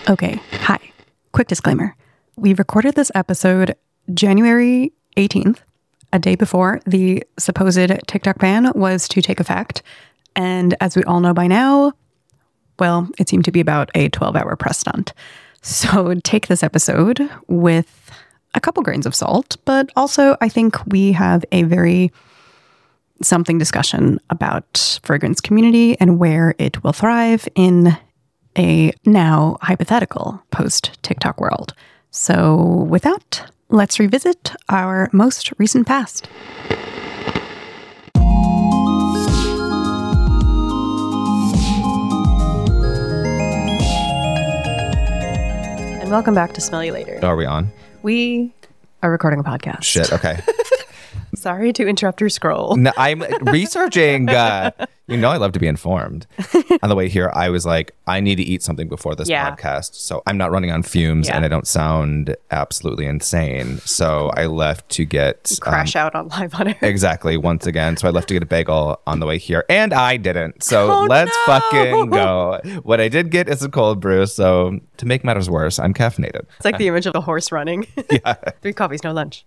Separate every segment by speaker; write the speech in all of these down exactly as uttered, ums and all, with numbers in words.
Speaker 1: Okay, hi. Quick disclaimer. We recorded this episode January eighteenth, a day before the supposed TikTok ban was to take effect. And as we all know by now, well, it seemed to be about a twelve-hour press stunt. So take this episode with a couple grains of salt, but also I think we have a very something discussion about fragrance community and where it will thrive in a now hypothetical post-TikTok world. So with that, let's revisit our most recent past. And welcome back to Smell You Later.
Speaker 2: Are we on?
Speaker 1: We are recording a podcast.
Speaker 2: Shit, okay.
Speaker 1: Sorry to interrupt your scroll.
Speaker 2: No, I'm researching. Uh, you know I love to be informed. On the way here, I was like, I need to eat something before this
Speaker 1: Yeah.
Speaker 2: podcast. So I'm not running on fumes
Speaker 1: Yeah.
Speaker 2: and I don't sound absolutely insane. So I left to get...
Speaker 1: Crash
Speaker 2: um,
Speaker 1: out on live on air.
Speaker 2: Exactly, once again. So I left to get a bagel on the way here. And I didn't. So
Speaker 1: Oh,
Speaker 2: let's
Speaker 1: no.
Speaker 2: fucking go. What I did get is a cold brew. So to make matters worse, I'm caffeinated.
Speaker 1: It's like the image of a horse running.
Speaker 2: Yeah.
Speaker 1: Three coffees, no lunch.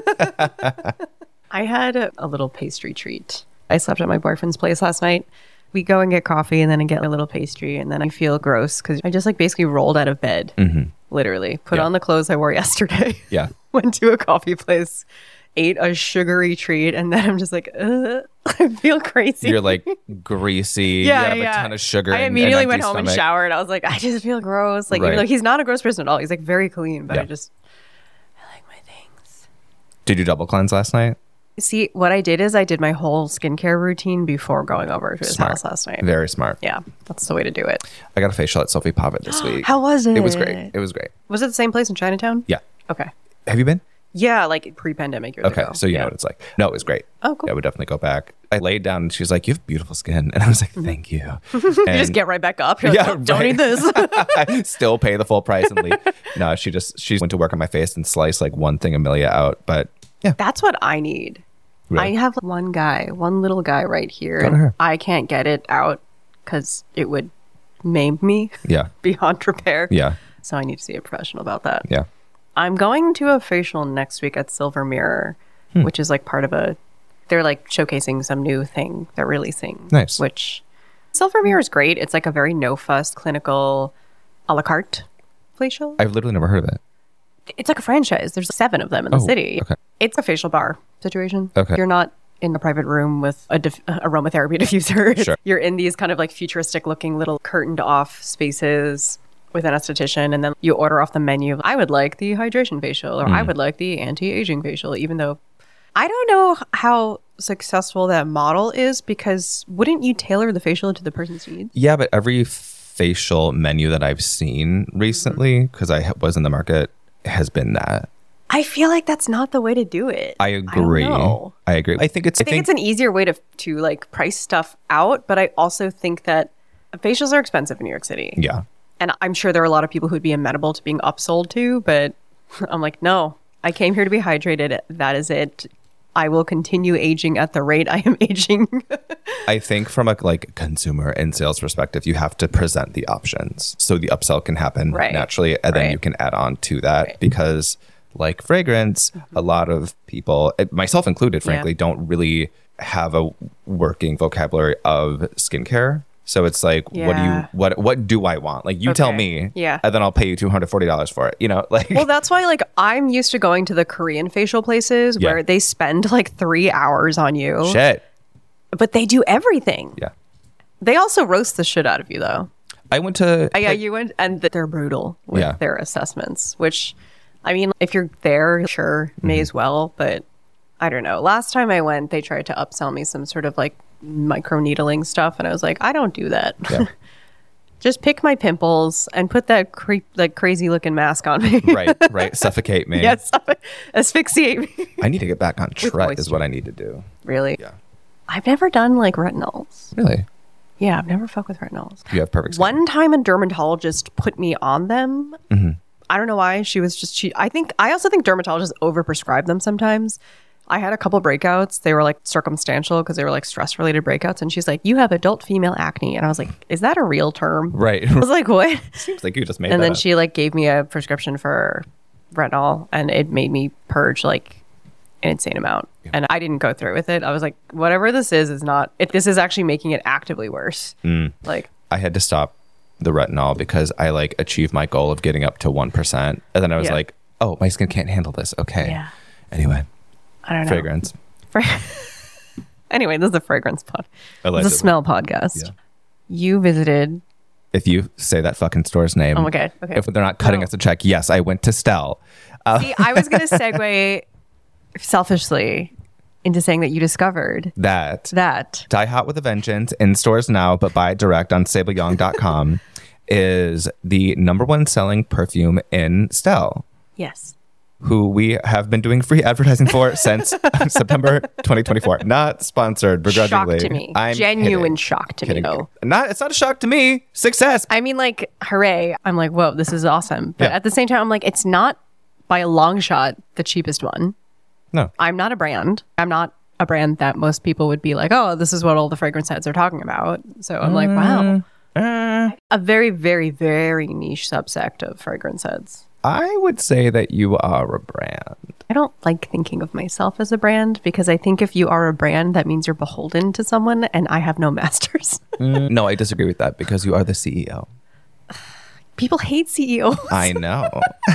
Speaker 1: I had a, a little pastry treat. I slept at my boyfriend's place last night. We go and get coffee and then I get a little pastry and then I feel gross because I just like basically rolled out of bed,
Speaker 2: Mm-hmm.
Speaker 1: literally. Put
Speaker 2: Yeah.
Speaker 1: on the clothes I wore yesterday.
Speaker 2: Yeah.
Speaker 1: Went to a coffee place, ate a sugary treat, and then I'm just like, Ugh, I feel crazy.
Speaker 2: You're like greasy.
Speaker 1: Yeah,
Speaker 2: you have
Speaker 1: yeah.
Speaker 2: a ton of sugar.
Speaker 1: I
Speaker 2: and-
Speaker 1: immediately
Speaker 2: and
Speaker 1: went
Speaker 2: empty
Speaker 1: home and
Speaker 2: stomach.
Speaker 1: showered. I was like, I just feel gross. Like,
Speaker 2: Right.
Speaker 1: even though he's not a gross person at all. He's like very clean, but
Speaker 2: Yeah.
Speaker 1: I just, I like my things.
Speaker 2: Did you double cleanse last night?
Speaker 1: See, what I did is I did my whole skincare routine before going over to his
Speaker 2: Smart.
Speaker 1: house last night.
Speaker 2: Very smart.
Speaker 1: Yeah, that's the way to do it.
Speaker 2: I got a facial at Sophie Pavitt this week.
Speaker 1: How was it?
Speaker 2: It was great. It was great.
Speaker 1: Was it the same place in Chinatown?
Speaker 2: Yeah.
Speaker 1: Okay.
Speaker 2: Have you been?
Speaker 1: Yeah, like pre-pandemic years
Speaker 2: Okay.
Speaker 1: ago.
Speaker 2: So you
Speaker 1: yeah.
Speaker 2: know what it's like. No, it was great.
Speaker 1: Oh, cool.
Speaker 2: Yeah, I would definitely go back. I laid down and she was like, you have beautiful skin. And I was like, thank you.
Speaker 1: You just get right back up. You're like,
Speaker 2: Yeah,
Speaker 1: oh, don't
Speaker 2: right.
Speaker 1: need this.
Speaker 2: I still pay the full price and leave. No, she just, she went to work on my face and sliced like one thing Amelia out. But yeah.
Speaker 1: That's what I need.
Speaker 2: Really?
Speaker 1: I have one guy, one little guy right here.
Speaker 2: Go to her.
Speaker 1: I can't get it out because it would maim me
Speaker 2: Yeah.
Speaker 1: beyond repair.
Speaker 2: Yeah.
Speaker 1: So I need to see a professional about that.
Speaker 2: Yeah.
Speaker 1: I'm going to a facial next week at Silver Mirror,
Speaker 2: Hmm.
Speaker 1: which is like part of a, they're like showcasing some new thing they're releasing.
Speaker 2: Nice.
Speaker 1: Which Silver Mirror is great. It's like a very no fuss clinical a la carte facial.
Speaker 2: I've literally never heard of it.
Speaker 1: It's like a franchise. There's seven of them in the
Speaker 2: Oh,
Speaker 1: city.
Speaker 2: okay.
Speaker 1: It's a facial bar situation.
Speaker 2: Okay.
Speaker 1: You're not in a private room with a diff- aromatherapy diffuser. It's-
Speaker 2: Sure.
Speaker 1: You're in these kind of like futuristic looking little curtained off spaces with an esthetician, and then you order off the menu. I would like the hydration facial, or I
Speaker 2: Mm.
Speaker 1: would like the anti-aging facial, even though I don't know how successful that model is, because wouldn't you tailor the facial to the person's needs?
Speaker 2: Yeah, but every facial menu that I've seen recently, because I ha- was in the market, has been that.
Speaker 1: I feel like that's not the way to do it.
Speaker 2: I agree.
Speaker 1: I, don't know.
Speaker 2: I agree. I think it's.
Speaker 1: I think it's an easier way to to like price stuff out, but I also think that facials are expensive in New York City.
Speaker 2: Yeah.
Speaker 1: And I'm sure there are a lot of people who'd be amenable to being upsold to, but I'm like, no, I came here to be hydrated. That is it. I will continue aging at the rate I am aging.
Speaker 2: I think from a like consumer and sales perspective, you have to present the options so the upsell can happen
Speaker 1: Right.
Speaker 2: naturally, and then
Speaker 1: Right.
Speaker 2: you can add on to that
Speaker 1: Right.
Speaker 2: because, like fragrance, a lot of people, eh, myself included, frankly,
Speaker 1: Yeah.
Speaker 2: don't really have a working vocabulary of skincare. So it's like, what do you,
Speaker 1: Yeah.
Speaker 2: what, what do I want? Like, you tell
Speaker 1: Okay.
Speaker 2: me,
Speaker 1: Yeah.
Speaker 2: and then I'll pay you two hundred forty dollars for it. You know, like,
Speaker 1: Well, that's why like I'm used to going to the Korean facial places
Speaker 2: Yeah.
Speaker 1: where they spend like three hours on you,
Speaker 2: shit.
Speaker 1: but they do everything.
Speaker 2: Yeah.
Speaker 1: They also roast the shit out of you though.
Speaker 2: I went to,
Speaker 1: Uh, yeah, you went, and th- they're brutal with
Speaker 2: Yeah.
Speaker 1: their assessments, which, I mean, if you're there, sure, may
Speaker 2: Mm-hmm.
Speaker 1: as well. But I don't know. Last time I went, they tried to upsell me some sort of like micro needling stuff, and I was like, I don't do that.
Speaker 2: Yeah.
Speaker 1: Just pick my pimples and put that creep, like crazy looking mask on me.
Speaker 2: right, right, suffocate me.
Speaker 1: Yes, asphyxiate me.
Speaker 2: I need to get back on track is
Speaker 1: moisture.
Speaker 2: what I need to do.
Speaker 1: Really?
Speaker 2: Yeah.
Speaker 1: I've never done like retinols.
Speaker 2: Really?
Speaker 1: Yeah, I've never fucked with retinols.
Speaker 2: You have perfect skin.
Speaker 1: One time a dermatologist put me on them.
Speaker 2: Mm-hmm.
Speaker 1: I don't know why. She was just she I think I also think dermatologists overprescribe them sometimes. I had a couple breakouts. They were like circumstantial because they were like stress related breakouts. And she's like, you have adult female acne. And I was like, is that a real term?
Speaker 2: Right.
Speaker 1: I was like, what?
Speaker 2: Seems like you just made
Speaker 1: And
Speaker 2: that
Speaker 1: then
Speaker 2: up.
Speaker 1: she like gave me a prescription for retinol and it made me purge like an insane amount. Yeah. And I didn't go through with it. I was like, whatever this is, is not, it, this is actually making it actively worse.
Speaker 2: Mm.
Speaker 1: Like,
Speaker 2: I had to stop the retinol because I like achieved my goal of getting up to one percent. And then I was
Speaker 1: Yeah.
Speaker 2: like, oh, my skin can't handle this. Okay.
Speaker 1: yeah,
Speaker 2: Anyway,
Speaker 1: I don't know.
Speaker 2: fragrance.
Speaker 1: Fra- anyway, this is a fragrance pod. It's
Speaker 2: Allegedly.
Speaker 1: a smell podcast.
Speaker 2: Yeah.
Speaker 1: You visited.
Speaker 2: If you say that fucking store's name,
Speaker 1: Oh, okay. Okay.
Speaker 2: if they're not cutting
Speaker 1: No.
Speaker 2: us a check, yes, I went to Stell. Uh,
Speaker 1: See, I was going to segue selfishly into saying that you discovered
Speaker 2: that
Speaker 1: that.
Speaker 2: Die Hot with a Vengeance in stores now, but buy direct on sable young dot com is the number one selling perfume in Stell,
Speaker 1: Yes.
Speaker 2: who we have been doing free advertising for since September twenty twenty-four. Not sponsored, begrudgingly.
Speaker 1: Shock to me.
Speaker 2: I'm
Speaker 1: Genuine
Speaker 2: kidding.
Speaker 1: shock to
Speaker 2: Kidding.
Speaker 1: me, though.
Speaker 2: Not, it's not a shock to me. Success.
Speaker 1: I mean, like, hooray. I'm like, whoa, this is awesome. But
Speaker 2: Yeah.
Speaker 1: at the same time, I'm like, it's not by a long shot the cheapest one.
Speaker 2: No.
Speaker 1: I'm not a brand. I'm not a brand that most people would be like, oh, this is what all the fragrance heads are talking about. So I'm like, wow.
Speaker 2: Uh,
Speaker 1: A very, very, very niche subsect of fragrance heads.
Speaker 2: I would say that you are a brand.
Speaker 1: I don't like thinking of myself as a brand because I think if you are a brand, that means you're beholden to someone and I have no masters.
Speaker 2: Mm, no, I disagree with that because you are the C E O.
Speaker 1: People hate C E Os.
Speaker 2: I know.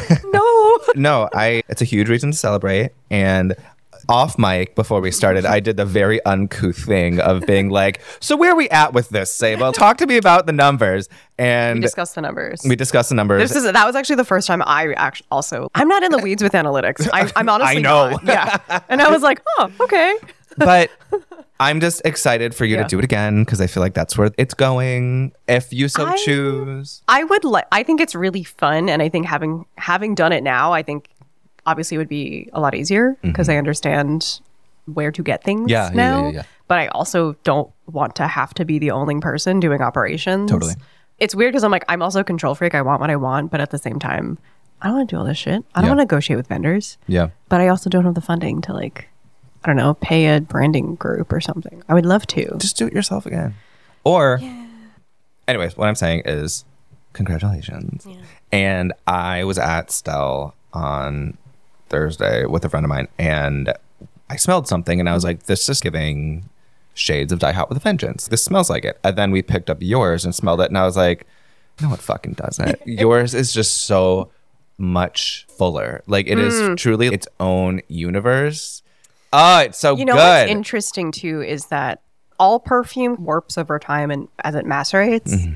Speaker 1: No.
Speaker 2: No, I. It's a huge reason to celebrate. And off mic, before we started, I did the very uncouth thing of being like, "So where are we at with this, Sable? Talk to me about the numbers." And
Speaker 1: We discussed the numbers.
Speaker 2: we discussed the numbers.
Speaker 1: This is that was actually the first time I actually also I'm not in the weeds with analytics. I, I'm honestly
Speaker 2: I know.
Speaker 1: not. Yeah, and I was like, oh, okay.
Speaker 2: But I'm just excited for you
Speaker 1: Yeah.
Speaker 2: to do it again because I feel like that's where it's going. If you so
Speaker 1: I-
Speaker 2: choose.
Speaker 1: I would like. I think it's really fun, and I think having having done it now, I think obviously it would be a lot easier because I understand where to get things
Speaker 2: Mm-hmm. Yeah, yeah,
Speaker 1: now.
Speaker 2: yeah, yeah, yeah.
Speaker 1: But I also don't want to have to be the only person doing operations.
Speaker 2: Totally.
Speaker 1: It's weird because I'm like I'm also a control freak. I want what I want, but at the same time, I don't want to do all this shit. I don't
Speaker 2: Yeah.
Speaker 1: want to negotiate with vendors.
Speaker 2: Yeah.
Speaker 1: But I also don't have the funding to like, I don't know, pay a branding group or something. I would love to.
Speaker 2: Just do it yourself again. Or, anyways, what I'm saying is congratulations. And I was at Stell on Thursday with a friend of mine and I smelled something and I was like, this is giving shades of Die Hot with a Vengeance. This smells like it. And then we picked up yours and smelled it and I was like, no, it fucking doesn't. Yours is just so much fuller. Like it is truly its own universe. Oh, it's so
Speaker 1: You know
Speaker 2: good.
Speaker 1: what's interesting too is that all perfume warps over time and as it macerates.
Speaker 2: Mm-hmm.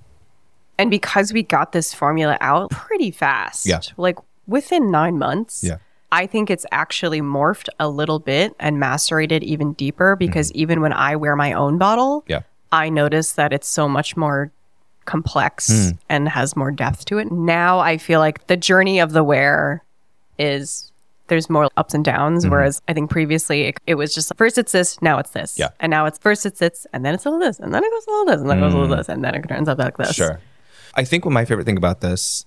Speaker 1: And because we got this formula out pretty fast,
Speaker 2: Yeah.
Speaker 1: like within nine months,
Speaker 2: Yeah.
Speaker 1: I think it's actually morphed a little bit and macerated even deeper because even when I wear my own bottle,
Speaker 2: yeah.
Speaker 1: I notice that it's so much more complex and has more depth to it. Now I feel like the journey of the wear is there's more ups and downs, whereas I think previously it, it was just first it's this, now it's this.
Speaker 2: Yeah.
Speaker 1: And now it's first it's this, and then it's a little this, and then it goes a little this, and then it goes a little this, and then it turns out like this.
Speaker 2: Sure. I think what my favorite thing about this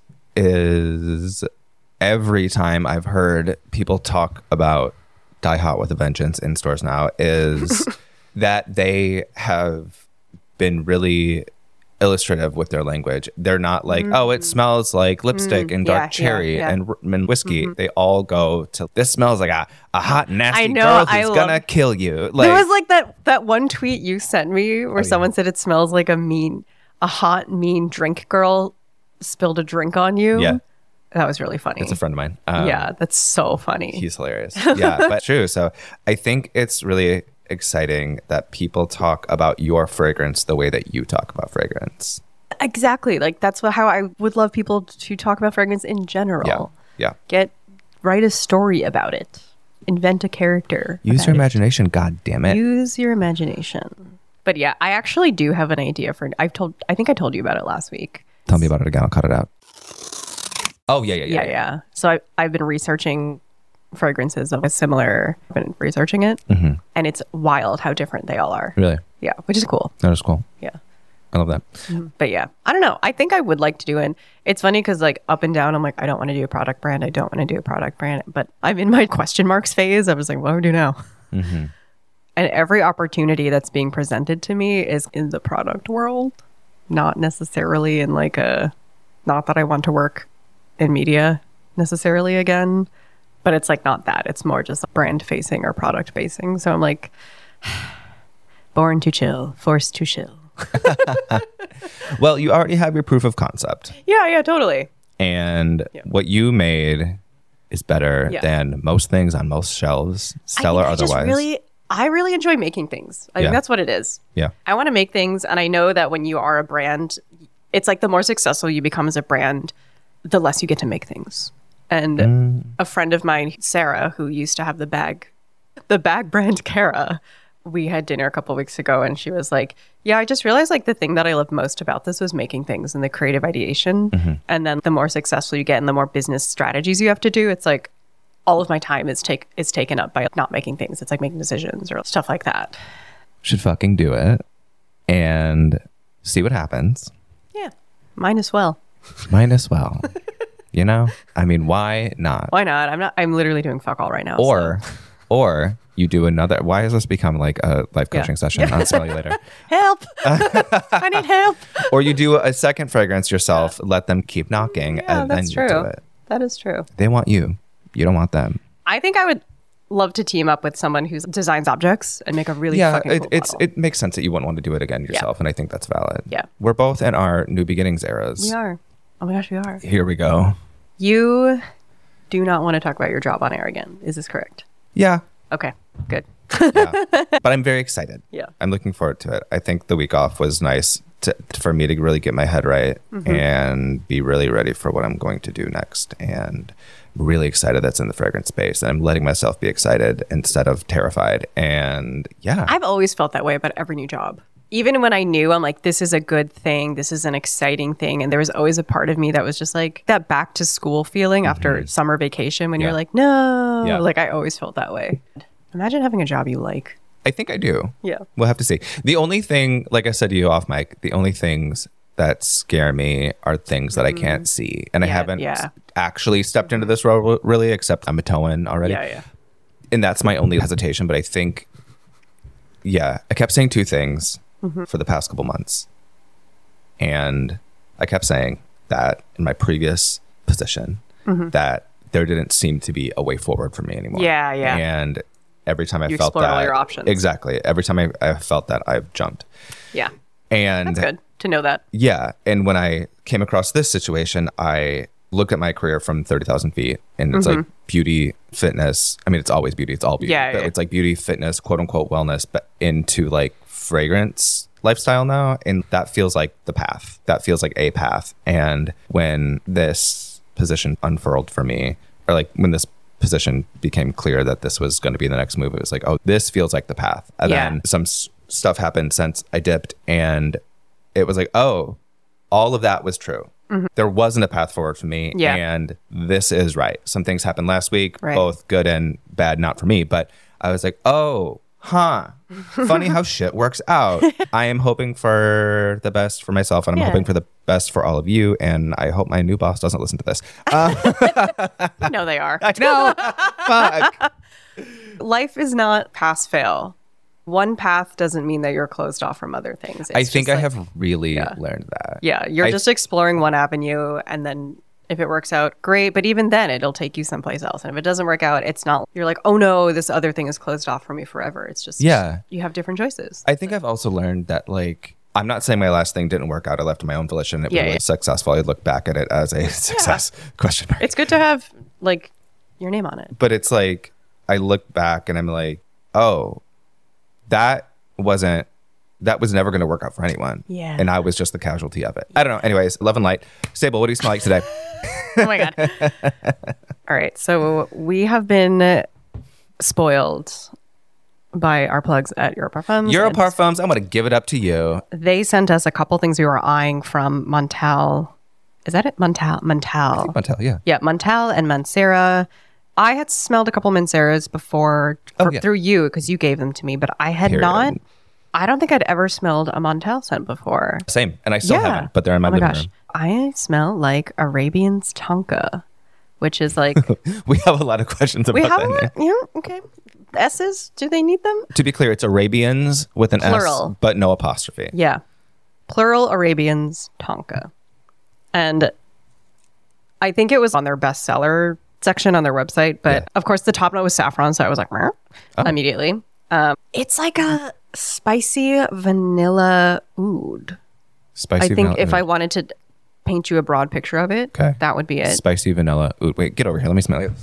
Speaker 2: is every time I've heard people talk about Die Hot with a Vengeance in stores now is that they have been really illustrative with their language. They're not like, oh, it smells like lipstick and dark
Speaker 1: Mm. Yeah, yeah,
Speaker 2: cherry
Speaker 1: yeah.
Speaker 2: and, and whiskey. They all go to, this smells like a, a hot, nasty
Speaker 1: I know,
Speaker 2: girl
Speaker 1: I
Speaker 2: who's
Speaker 1: love-
Speaker 2: gonna kill you. Like,
Speaker 1: There was like that that one tweet you sent me where
Speaker 2: Oh,
Speaker 1: someone said it smells like a mean, a hot, mean drink girl spilled a drink on you.
Speaker 2: Yeah.
Speaker 1: That was really funny.
Speaker 2: it's a friend of mine. Um,
Speaker 1: yeah, that's so funny.
Speaker 2: He's hilarious. Yeah, but true. So I think it's really exciting that people talk about your fragrance the way that you talk about fragrance.
Speaker 1: Exactly. Like that's what, how I would love people to talk about fragrance in general.
Speaker 2: Yeah. Yeah.
Speaker 1: Get write a story about it. Invent a character.
Speaker 2: Use
Speaker 1: about
Speaker 2: your
Speaker 1: it.
Speaker 2: imagination, god damn it.
Speaker 1: Use your imagination. But yeah, I actually do have an idea for I've told I think I told you about it last week.
Speaker 2: Tell me about it again. I'll cut it out. Oh, yeah, yeah, yeah.
Speaker 1: Yeah, yeah. So I I've been researching fragrances of a similar I've been researching it.
Speaker 2: Mm-hmm.
Speaker 1: And it's wild how different they all are.
Speaker 2: Really?
Speaker 1: Yeah, which is cool.
Speaker 2: That is cool.
Speaker 1: Yeah.
Speaker 2: I love that.
Speaker 1: But yeah, I don't know. I think I would like to do it. It's funny because like up and down, I'm like, I don't want to do a product brand. I don't want to do a product brand. But I'm in my question marks phase. I was like, what do I do now?
Speaker 2: Mm-hmm.
Speaker 1: And every opportunity that's being presented to me is in the product world, not necessarily in like a, not that I want to work in media necessarily again, but it's like not that. It's more just brand facing or product facing. So I'm like, born to chill, forced to chill.
Speaker 2: Well, you already have your proof of concept.
Speaker 1: Yeah, yeah, totally.
Speaker 2: And
Speaker 1: Yeah.
Speaker 2: what you made is better
Speaker 1: Yeah.
Speaker 2: than most things on most shelves, Stella or
Speaker 1: I think I just
Speaker 2: otherwise.
Speaker 1: really, I really enjoy making things. I
Speaker 2: Yeah.
Speaker 1: think that's what it is.
Speaker 2: Yeah.
Speaker 1: I want to make things. And I know that when you are a brand, it's like the more successful you become as a brand, the less you get to make things. And
Speaker 2: Mm.
Speaker 1: a friend of mine, Sarah, who used to have the bag, the bag brand Cara, we had dinner a couple weeks ago and she was like, yeah, I just realized like the thing that I loved most about this was making things and the creative ideation.
Speaker 2: Mm-hmm.
Speaker 1: And then the more successful you get and the more business strategies you have to do, it's like all of my time is take is taken up by not making things. It's like making decisions or stuff like that.
Speaker 2: Should fucking do it and see what happens.
Speaker 1: Yeah. Mine as well.
Speaker 2: Might as well. You know? I mean, why not?
Speaker 1: Why not? I'm not I'm literally doing fuck all right now.
Speaker 2: Or, or you do another. Why has this become like a life
Speaker 1: Yeah.
Speaker 2: coaching session? I'll smell you later.
Speaker 1: so. Help. I need help.
Speaker 2: Or you do a second fragrance yourself. Let them keep knocking,
Speaker 1: Yeah,
Speaker 2: and then
Speaker 1: that's
Speaker 2: you
Speaker 1: true.
Speaker 2: do it.
Speaker 1: That is true.
Speaker 2: They want you. You don't want them.
Speaker 1: I think I would love to team up with someone who designs objects and make a really
Speaker 2: Yeah,
Speaker 1: fucking
Speaker 2: it,
Speaker 1: cool
Speaker 2: it's
Speaker 1: model.
Speaker 2: it makes sense that you wouldn't want to do it again yourself, and I think that's valid.
Speaker 1: Yeah.
Speaker 2: We're both in our new beginnings eras.
Speaker 1: We are. Oh my gosh, we are.
Speaker 2: Here we go.
Speaker 1: You do not want to talk about your job on air again. Is this correct?
Speaker 2: Yeah,
Speaker 1: Okay, good.
Speaker 2: yeah. But I'm very excited.
Speaker 1: Yeah.
Speaker 2: I'm looking forward to it. I think the week off was nice to, for me to really get my head right
Speaker 1: Mm-hmm.
Speaker 2: and be really ready for what I'm going to do next. And I'm really excited that's in the fragrance space. And I'm letting myself be excited instead of terrified. And yeah.
Speaker 1: I've always felt that way about every new job. Even when I knew I'm like, this is a good thing, this is an exciting thing. And there was always a part of me that was just like that back to school feeling after summer vacation when
Speaker 2: Yeah.
Speaker 1: you're like, no.
Speaker 2: Yeah.
Speaker 1: Like I always felt that way. Imagine having a job you like.
Speaker 2: I think I do.
Speaker 1: Yeah.
Speaker 2: We'll have to see. The only thing, like I said to you off mic, the only things that scare me are things that I can't see. And I
Speaker 1: Yeah,
Speaker 2: haven't
Speaker 1: yeah.
Speaker 2: actually stepped into this role really, except I'm a toe-in already.
Speaker 1: Yeah, yeah.
Speaker 2: And that's my only hesitation. But I think, yeah, I kept saying two things
Speaker 1: Mm-hmm.
Speaker 2: for the past couple months. And I kept saying that in my previous position,
Speaker 1: Mm-hmm.
Speaker 2: that there didn't seem to be a way forward for me anymore.
Speaker 1: Yeah, yeah.
Speaker 2: And every time I
Speaker 1: You
Speaker 2: felt
Speaker 1: explored
Speaker 2: that,
Speaker 1: all your options.
Speaker 2: Exactly. Every time I, I felt that, I've jumped.
Speaker 1: Yeah.
Speaker 2: And
Speaker 1: That's good to know that.
Speaker 2: yeah. And when I came across this situation, I looked at my career from thirty thousand feet, and it's like beauty, fitness. I mean, it's always beauty. It's all beauty.
Speaker 1: Mm-hmm. Yeah,
Speaker 2: but
Speaker 1: yeah.
Speaker 2: it's like beauty, fitness, quote unquote wellness, but into like fragrance lifestyle now. And that feels like the path. That feels like a path. And when this position unfurled for me, or like when this position became clear that this was going to be the next move, it was like, oh, this feels like the path. And
Speaker 1: Yeah.
Speaker 2: then some s- stuff happened since I dipped, and it was like, oh, all of that was true. There wasn't a path forward for me.
Speaker 1: Mm-hmm. Yeah.
Speaker 2: And this is right. Some things happened last week,
Speaker 1: Right.
Speaker 2: both good and bad, not for me. But I was like, oh, huh. Funny how shit works out. I am hoping for the best for myself, and I'm
Speaker 1: Yeah.
Speaker 2: hoping for the best for all of you. And I hope my new boss doesn't listen to this.
Speaker 1: No, they are.
Speaker 2: No, fuck.
Speaker 1: Life is not pass fail. One path doesn't mean that you're closed off from other things.
Speaker 2: I
Speaker 1: It's
Speaker 2: think
Speaker 1: just
Speaker 2: I
Speaker 1: like-
Speaker 2: have really learned that.
Speaker 1: Yeah, you're
Speaker 2: I-
Speaker 1: just exploring one avenue, and then if it works out, great. But even then, it'll take you someplace else. And if it doesn't work out, it's not, you're like, oh no, this other thing is closed off for me forever. It's just,
Speaker 2: Yeah.
Speaker 1: you have different choices.
Speaker 2: I think I've also learned that, like, I'm not saying my last thing didn't work out. I left of my own volition. It
Speaker 1: Yeah,
Speaker 2: was
Speaker 1: yeah.
Speaker 2: successful. I look back at it as a success question mark.
Speaker 1: It's good to have like your name on it.
Speaker 2: But it's like, I look back and I'm like, oh, that wasn't, that was never going to work out for anyone.
Speaker 1: Yeah.
Speaker 2: And I was just the casualty of it. I don't know. Anyways, love and light. Sable, what do you smell like today?
Speaker 1: Oh my God. All right. So we have been spoiled by our plugs at Europarfums.
Speaker 2: Euro
Speaker 1: And
Speaker 2: Parfums, I'm going to give it up to you.
Speaker 1: They sent us a couple things we were eyeing from Montal. Is that it? Montal. Montal.
Speaker 2: Montel, yeah.
Speaker 1: Yeah, Montal and Mancera. I had smelled a couple Manceras before
Speaker 2: Oh,
Speaker 1: for,
Speaker 2: yeah.
Speaker 1: through you because you gave them to me, but I had
Speaker 2: Period.
Speaker 1: not
Speaker 3: I don't think I'd ever smelled a Montel scent before.
Speaker 2: Same. And I still
Speaker 3: Yeah.
Speaker 2: haven't, but they're in my
Speaker 3: Oh my
Speaker 2: living
Speaker 3: gosh.
Speaker 2: room.
Speaker 3: I smell like Arabian's Tonka, which is like...
Speaker 2: We have a lot of questions about
Speaker 3: we have
Speaker 2: that
Speaker 3: a
Speaker 2: name.
Speaker 3: lot? Yeah, okay. S's, do they need them?
Speaker 2: To be clear, it's Arabians with an
Speaker 3: Plural.
Speaker 2: S, but no apostrophe.
Speaker 3: Yeah. Plural Arabians Tonka. And I think it was on their bestseller section on their website, but
Speaker 2: Yeah.
Speaker 3: of course the top note was saffron, so I was like, "Meh,"
Speaker 2: Oh.
Speaker 3: immediately. Um, it's like a spicy vanilla oud.
Speaker 2: Spicy
Speaker 3: I think
Speaker 2: vanilla.
Speaker 3: if I wanted to paint you a broad picture of it,
Speaker 2: Okay.
Speaker 3: that would be it.
Speaker 2: Spicy vanilla. Ooh, wait, get over here. Let me smell it.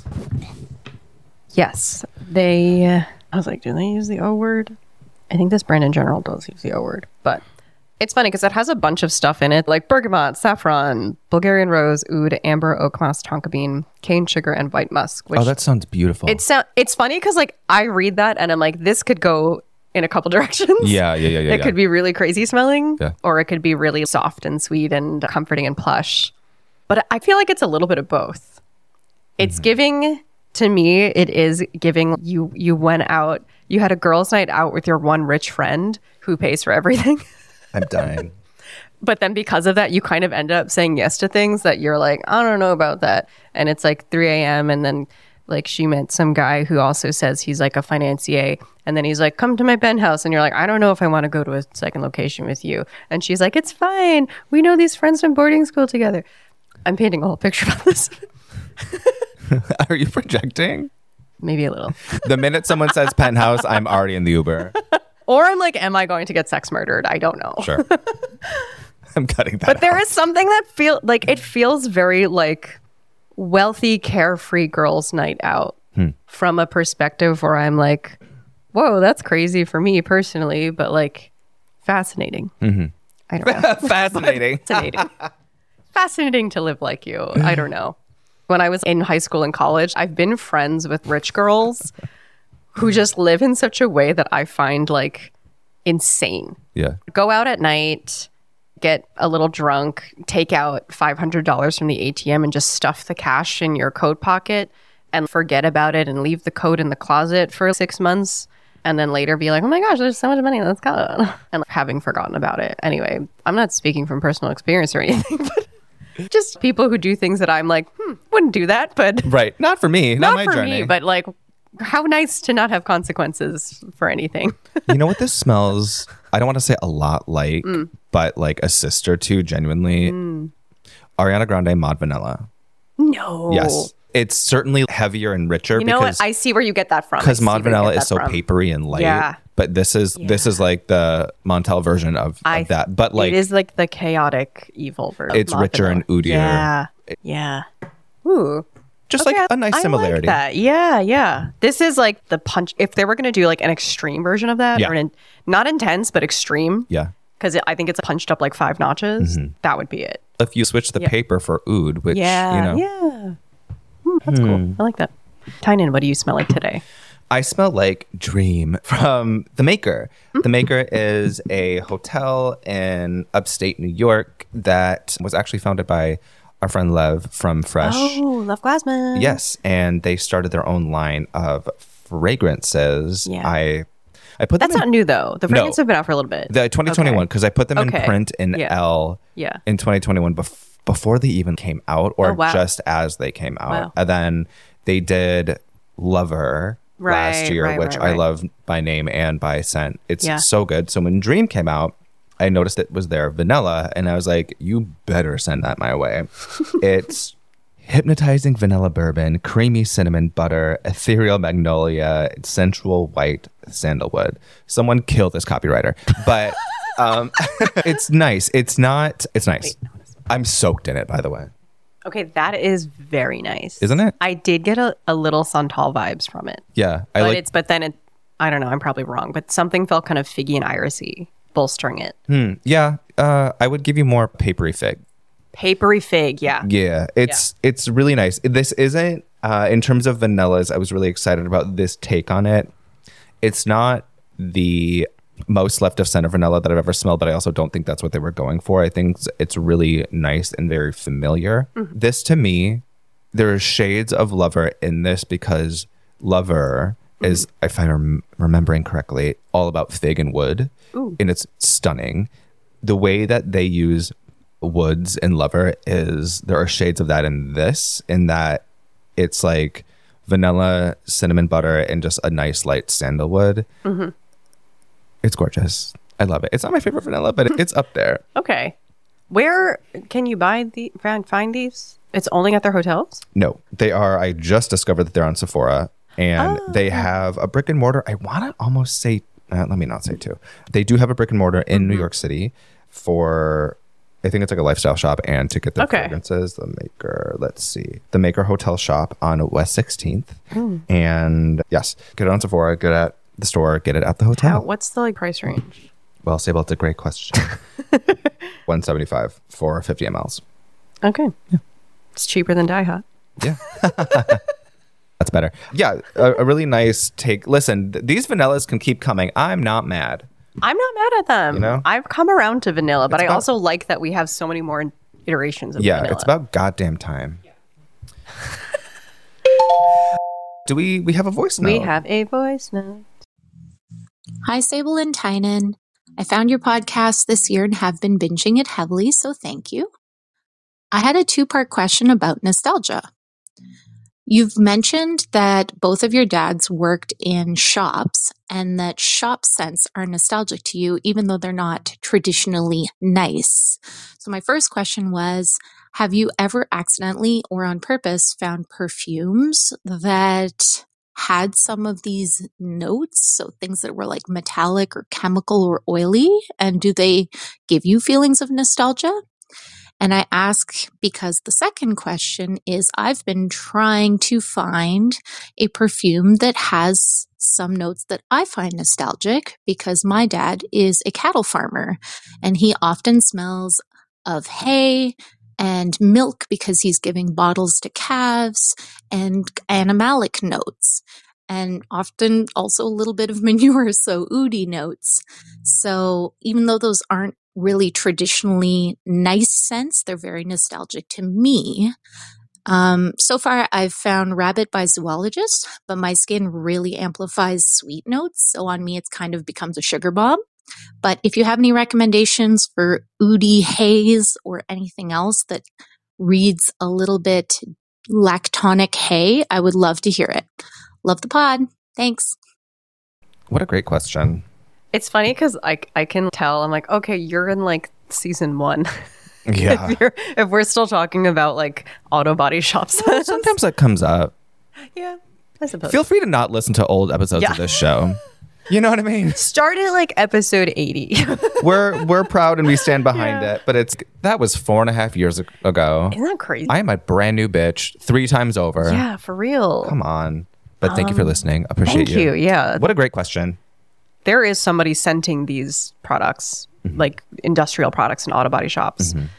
Speaker 3: Yes. They, uh, I was like, do they use the O word? I think this brand in general does use the O word, but it's funny because it has a bunch of stuff in it, like bergamot, saffron, Bulgarian rose, oud, amber, oak moss, tonka bean, cane sugar, and white musk. Which
Speaker 2: Oh, that sounds beautiful.
Speaker 3: It's so, it's funny because like I read that and I'm like, this could go in a couple directions.
Speaker 2: Yeah, yeah, yeah, yeah.
Speaker 3: It
Speaker 2: yeah.
Speaker 3: could be really crazy smelling,
Speaker 2: Yeah.
Speaker 3: or it could be really soft and sweet and comforting and plush. But I feel like it's a little bit of both. It's
Speaker 2: Mm-hmm.
Speaker 3: giving, to me, it is giving you, you went out, you had a girls' night out with your one rich friend who pays for everything.
Speaker 2: I'm dying.
Speaker 3: But then because of that, you kind of end up saying yes to things that you're like, I don't know about that. And it's like three a.m. and then like she met some guy who also says he's like a financier. And then he's like, come to my penthouse. And you're like, I don't know if I want to go to a second location with you. And she's like, it's fine. We know these friends from boarding school together. I'm painting a whole picture about this.
Speaker 2: Are you projecting?
Speaker 3: Maybe a little.
Speaker 2: The minute someone says penthouse, I'm already in the Uber.
Speaker 3: Or I'm like, am I going to get sex murdered? I don't know.
Speaker 2: Sure. I'm cutting that
Speaker 3: But there
Speaker 2: out.
Speaker 3: is something that feel like it feels very like wealthy, carefree girls' night out from a perspective where I'm like, whoa, that's crazy for me personally, but like fascinating. Mm-hmm. I don't know.
Speaker 2: Fascinating.
Speaker 3: Fascinating. Fascinating to live like you. I don't know. When I was in high school and college, I've been friends with rich girls who just live in such a way that I find like insane.
Speaker 2: Yeah.
Speaker 3: Go out at night, get a little drunk, take out five hundred dollars from the A T M and just stuff the cash in your coat pocket and forget about it and leave the coat in the closet for six months. And then later be like, oh my gosh, there's so much money, let's go. And having forgotten about it. Anyway, I'm not speaking from personal experience or anything, but just people who do things that I'm like, hmm, wouldn't do that, but
Speaker 2: Right. Not for me. Not,
Speaker 3: not
Speaker 2: my
Speaker 3: for
Speaker 2: journey.
Speaker 3: me, but like, how nice to not have consequences for anything.
Speaker 2: You know what this smells? I don't want to say a lot like,
Speaker 3: Mm.
Speaker 2: but like a sister to genuinely. Ariana Grande Mod Vanilla.
Speaker 3: No.
Speaker 2: Yes. It's certainly heavier and richer
Speaker 3: You know
Speaker 2: because
Speaker 3: what? I see where you get that from. I
Speaker 2: because
Speaker 3: see
Speaker 2: Mod
Speaker 3: where you
Speaker 2: Vanilla
Speaker 3: get
Speaker 2: is
Speaker 3: that
Speaker 2: so
Speaker 3: from.
Speaker 2: papery and light.
Speaker 3: Yeah.
Speaker 2: But this is this is like the Montel version of, of
Speaker 3: I-
Speaker 2: that. But like
Speaker 3: it is like the chaotic evil version.
Speaker 2: It's richer and oodier.
Speaker 3: Yeah. Yeah. Ooh.
Speaker 2: just
Speaker 3: Okay,
Speaker 2: like a nice
Speaker 3: I
Speaker 2: similarity.
Speaker 3: like that. Yeah, yeah. This is like the punch. If they were going to do like an extreme version of that,
Speaker 2: Yeah.
Speaker 3: or an, not intense, but extreme,
Speaker 2: Yeah.
Speaker 3: because I think it's punched up like five notches,
Speaker 2: Mm-hmm.
Speaker 3: that would be it.
Speaker 2: If you switch the paper for oud, which
Speaker 3: Yeah.
Speaker 2: you know,
Speaker 3: Yeah. Hmm, that's cool. I like that. Tynan, what do you smell like today?
Speaker 2: I smell like Dream from The Maker.
Speaker 3: Mm-hmm.
Speaker 2: The Maker is a hotel in upstate New York that was actually founded by our friend Lev from Fresh.
Speaker 3: Oh, Love Glassman.
Speaker 2: Yes, and they started their own line of fragrances.
Speaker 3: Yeah.
Speaker 2: I I put them
Speaker 3: That's
Speaker 2: in
Speaker 3: not new though. The fragrances
Speaker 2: No.
Speaker 3: have been out for a little bit.
Speaker 2: the twenty twenty-one because I put them in
Speaker 3: Okay.
Speaker 2: print in
Speaker 3: Yeah.
Speaker 2: L
Speaker 3: Yeah.
Speaker 2: in twenty twenty-one bef- before they even came out or
Speaker 3: Oh, wow.
Speaker 2: just as they came out.
Speaker 3: Wow.
Speaker 2: And then they did Lover last
Speaker 3: Right,
Speaker 2: year,
Speaker 3: right,
Speaker 2: which
Speaker 3: right,
Speaker 2: I
Speaker 3: right.
Speaker 2: love by name and by scent. It's
Speaker 3: Yeah.
Speaker 2: so good. So when Dream came out, I noticed it was their vanilla and I was like, you better send that my way. It's hypnotizing vanilla bourbon, creamy cinnamon butter, ethereal magnolia, sensual white sandalwood. Someone kill this copywriter. But um, it's nice. It's not, it's nice. I'm soaked in it, by the way.
Speaker 3: Okay, that is very nice.
Speaker 2: Isn't it?
Speaker 3: I did get a, a little Santal vibes from it.
Speaker 2: Yeah. I
Speaker 3: But
Speaker 2: like,
Speaker 3: it's but then it I don't know, I'm probably wrong, but something felt kind of figgy and irisy, bolstering it.
Speaker 2: hmm, yeah, uh, I would give you more papery fig.
Speaker 3: Papery fig, yeah.
Speaker 2: Yeah, it's it's really nice. This isn't uh, in terms of vanillas. I was really excited about this take on it. It's not the most left of center vanilla that I've ever smelled, but I also don't think that's what they were going for. I think it's really nice and very familiar.
Speaker 3: Mm-hmm.
Speaker 2: This to me, there are shades of Lover in this because Lover is, if I'm remembering correctly, all about fig and wood.
Speaker 3: Ooh.
Speaker 2: And it's stunning. The way that they use woods in Lover is there are shades of that in this, in that it's like vanilla, cinnamon butter, and just a nice light sandalwood. Mm-hmm. It's gorgeous. I love it. It's not my favorite vanilla, but it's up there.
Speaker 3: Okay. Where can you buy the find find these? It's only at their hotels?
Speaker 2: No, they are. I just discovered that they're on Sephora, and oh. they have a brick and mortar. I want to almost say, uh, let me not say two. They do have a brick and mortar in mm-hmm. New York City for, I think it's like a lifestyle shop, and to get their okay. fragrances. The Maker, let's see, the Maker Hotel shop on West sixteenth. Mm. And yes, get it on Sephora, get it at the store, get it at the hotel.
Speaker 3: How, what's the like price range?
Speaker 2: Well, Sable, it's a great question. one seventy-five for fifty milliliters.
Speaker 3: Okay.
Speaker 2: Yeah.
Speaker 3: It's cheaper than Die Hot.
Speaker 2: Yeah. That's better. Yeah, a, a really nice take. Listen, th- these vanillas can keep coming. I'm not mad.
Speaker 3: I'm not mad at them.
Speaker 2: You know?
Speaker 3: I've come around to vanilla, but
Speaker 2: it's
Speaker 3: I
Speaker 2: about,
Speaker 3: also like that we have so many more iterations of
Speaker 2: yeah,
Speaker 3: vanilla.
Speaker 2: Yeah, it's about goddamn time. Yeah. Do we we have a voice note?
Speaker 3: We have a voice note.
Speaker 4: Hi, Sable and Tynan. I found your podcast this year and have been binging it heavily, so thank you. I had a two-part question about nostalgia. You've mentioned that both of your dads worked in shops and that shop scents are nostalgic to you, even though they're not traditionally nice. So my first question was, have you ever accidentally or on purpose found perfumes that had some of these notes, so things that were like metallic or chemical or oily, and do they give you feelings of nostalgia? And I ask because the second question is, I've been trying to find a perfume that has some notes that I find nostalgic, because my dad is a cattle farmer and he often smells of hay and milk because he's giving bottles to calves, and animalic notes, and often also a little bit of manure, so oody notes. So even though those aren't really traditionally nice scents, they're very nostalgic to me. Um, so far, I've found Rabbit by Zoologist, but my skin really amplifies sweet notes, so on me, it's kind of becomes a sugar bomb. But if you have any recommendations for oody haze or anything else that reads a little bit lactonic hay, I would love to hear it. Love the pod. Thanks.
Speaker 2: What a great question.
Speaker 3: It's funny because I, I can tell. I'm like, okay, you're in like season one.
Speaker 2: Yeah.
Speaker 3: if, you're, if we're still talking about like auto body shops.
Speaker 2: Well, sometimes that comes up.
Speaker 3: Yeah, I suppose.
Speaker 2: Feel free to not listen to old episodes
Speaker 3: yeah.
Speaker 2: of this show. You know what I mean?
Speaker 3: Start at like episode eighty.
Speaker 2: we're we're proud and we stand behind yeah. it. But it's that was four and a half years ago.
Speaker 3: Isn't that crazy?
Speaker 2: I am a brand new bitch three times over.
Speaker 3: Yeah, for real.
Speaker 2: Come on. But thank um, you for listening. Appreciate
Speaker 3: thank
Speaker 2: you.
Speaker 3: Thank you. Yeah.
Speaker 2: What a great question.
Speaker 3: There is somebody scenting these products, mm-hmm. like industrial products in auto body shops. Mm-hmm.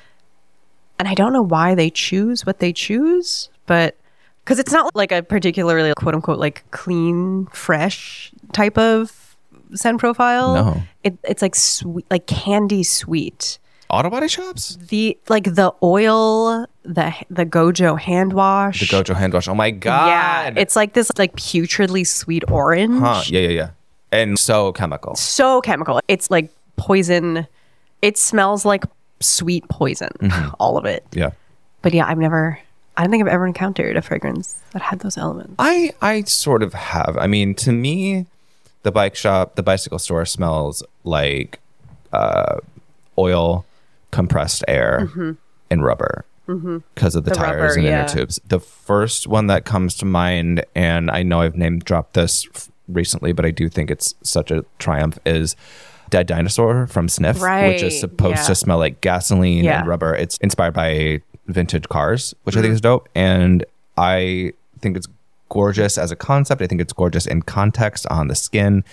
Speaker 3: And I don't know why they choose what they choose, but because it's not like a particularly quote unquote like clean, fresh type of scent profile.
Speaker 2: No.
Speaker 3: It, it's like sweet, like candy sweet.
Speaker 2: Auto body shops?
Speaker 3: The like the oil, the the Gojo hand wash.
Speaker 2: The Gojo hand wash. Oh my God.
Speaker 3: Yeah. It's like this like putridly sweet orange.
Speaker 2: Huh. Yeah, yeah, yeah. And so chemical.
Speaker 3: So chemical. It's like poison. It smells like sweet poison. Mm-hmm. All of it.
Speaker 2: Yeah.
Speaker 3: But yeah, I've never, I don't think I've ever encountered a fragrance that had those elements.
Speaker 2: I, I sort of have. I mean, to me, the bike shop, the bicycle store smells like uh, oil, compressed air, mm-hmm. and rubber. Because mm-hmm. of the, the tires rubber, and yeah. inner tubes. The first one that comes to mind, and I know I've name dropped this f- recently, but I do think it's such a triumph, is Dead Dinosaur from Sniff,
Speaker 3: right.
Speaker 2: which is supposed
Speaker 3: yeah.
Speaker 2: to smell like gasoline
Speaker 3: yeah.
Speaker 2: and rubber. It's inspired by vintage cars, which mm-hmm. I think is dope. And I think it's gorgeous as a concept. I think it's gorgeous in context on the skin.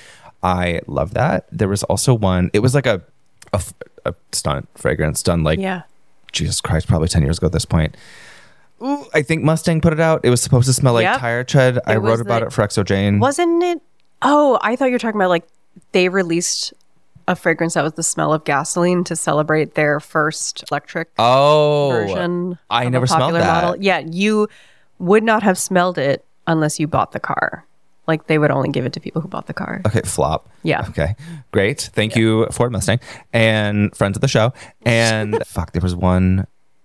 Speaker 2: I love that. There was also one, it was like a, a, a stunt fragrance done like,
Speaker 3: yeah.
Speaker 2: Jesus Christ, probably ten years ago at this point. Ooh, I think Mustang put it out. It was supposed to smell like yep. tire tread. It I wrote about the, it for ExoJane.
Speaker 3: Wasn't it? Oh, I thought you were talking about like they released a fragrance that was the smell of gasoline to celebrate their first electric
Speaker 2: oh,
Speaker 3: version.
Speaker 2: I
Speaker 3: of
Speaker 2: never
Speaker 3: a
Speaker 2: smelled that.
Speaker 3: Model. Yeah, you would not have smelled it unless you bought the car. Like they would only give it to people who bought the car.
Speaker 2: Okay, flop.
Speaker 3: Yeah.
Speaker 2: Okay, great. Thank yeah. you, Ford Mustang, and friends of the show. And fuck, there was one.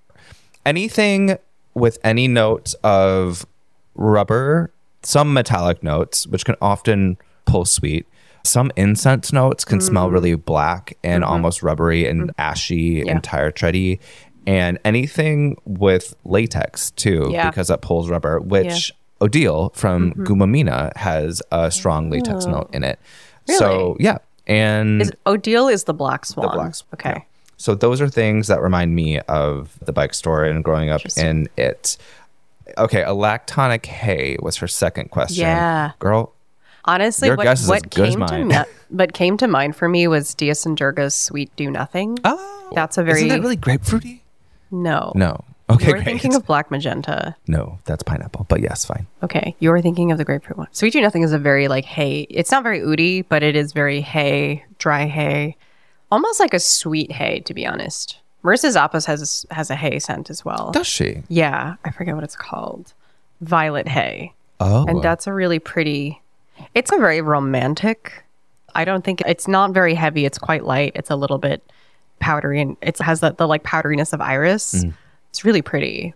Speaker 2: Anything with any note of rubber, some metallic notes, which can often pull sweet. Some incense notes can mm. smell really black and mm-hmm. almost rubbery and mm-hmm. ashy yeah. and tire tready. And anything with latex too, yeah. because that pulls rubber, which yeah. Odile from mm-hmm. Gumamina has a strong latex oh. note in it.
Speaker 3: Really?
Speaker 2: So yeah. And
Speaker 3: is Odile is the black swan.
Speaker 2: The black swan.
Speaker 3: Okay.
Speaker 2: Yeah. So those are things that remind me of the bike store and growing up in it. Okay, a lactonic hay was her second question.
Speaker 3: Yeah.
Speaker 2: Girl,
Speaker 3: honestly,
Speaker 2: your
Speaker 3: what,
Speaker 2: guess is
Speaker 3: what
Speaker 2: as good
Speaker 3: came
Speaker 2: as
Speaker 3: to
Speaker 2: mine.
Speaker 3: me, what came to mind for me was Dias and Durga's Sweet Do Nothing.
Speaker 2: Oh,
Speaker 3: that's a very
Speaker 2: isn't that really grapefruity?
Speaker 3: No,
Speaker 2: no. Okay,
Speaker 3: you were
Speaker 2: great.
Speaker 3: thinking of black magenta.
Speaker 2: No, that's pineapple. But yes, fine.
Speaker 3: Okay, you were thinking of the grapefruit one. Sweet Do Nothing is a very like hay. It's not very oody, but it is very hay, dry hay, almost like a sweet hay, to be honest. Marissa Zappas has has a hay scent as well.
Speaker 2: Does she?
Speaker 3: Yeah, I forget what it's called. Violet hay.
Speaker 2: Oh.
Speaker 3: And that's a really pretty, it's a very romantic. I don't think, it's not very heavy. It's quite light. It's a little bit powdery and it has the, the like powderiness of iris. Mm. It's really pretty.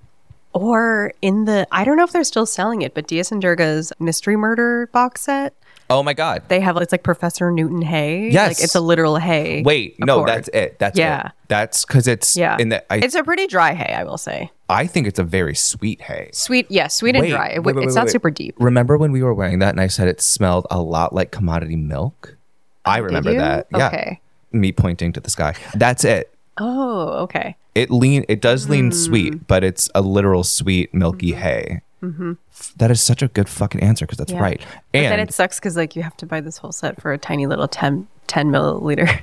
Speaker 3: Or in the, I don't know if they're still selling it, but Dias and Durga's Mystery Murder box set.
Speaker 2: Oh my God.
Speaker 3: They have, it's like Professor Newton hay.
Speaker 2: Yes.
Speaker 3: Like it's a literal hay.
Speaker 2: Wait, no,
Speaker 3: accord.
Speaker 2: that's it. That's
Speaker 3: yeah.
Speaker 2: it. That's because it's
Speaker 3: yeah.
Speaker 2: in the, I,
Speaker 3: it's a pretty dry hay, I will say.
Speaker 2: I think it's a very sweet hay.
Speaker 3: Sweet, yeah, sweet and
Speaker 2: wait,
Speaker 3: dry. It,
Speaker 2: wait, wait,
Speaker 3: it's
Speaker 2: wait,
Speaker 3: not
Speaker 2: wait.
Speaker 3: super deep.
Speaker 2: Remember when we were wearing that and I said it smelled a lot like commodity milk?
Speaker 3: Oh,
Speaker 2: I remember that. Yeah.
Speaker 3: Okay.
Speaker 2: Me pointing to the sky. That's it.
Speaker 3: Oh, okay.
Speaker 2: It lean. It does lean
Speaker 3: Mm.
Speaker 2: sweet, but it's a literal sweet, milky
Speaker 3: Mm-hmm.
Speaker 2: hay.
Speaker 3: Mm-hmm.
Speaker 2: That is such a good fucking answer because that's
Speaker 3: Yeah.
Speaker 2: right.
Speaker 3: But
Speaker 2: And
Speaker 3: then it sucks because like you have to buy this whole set for a tiny little ten, ten milliliter.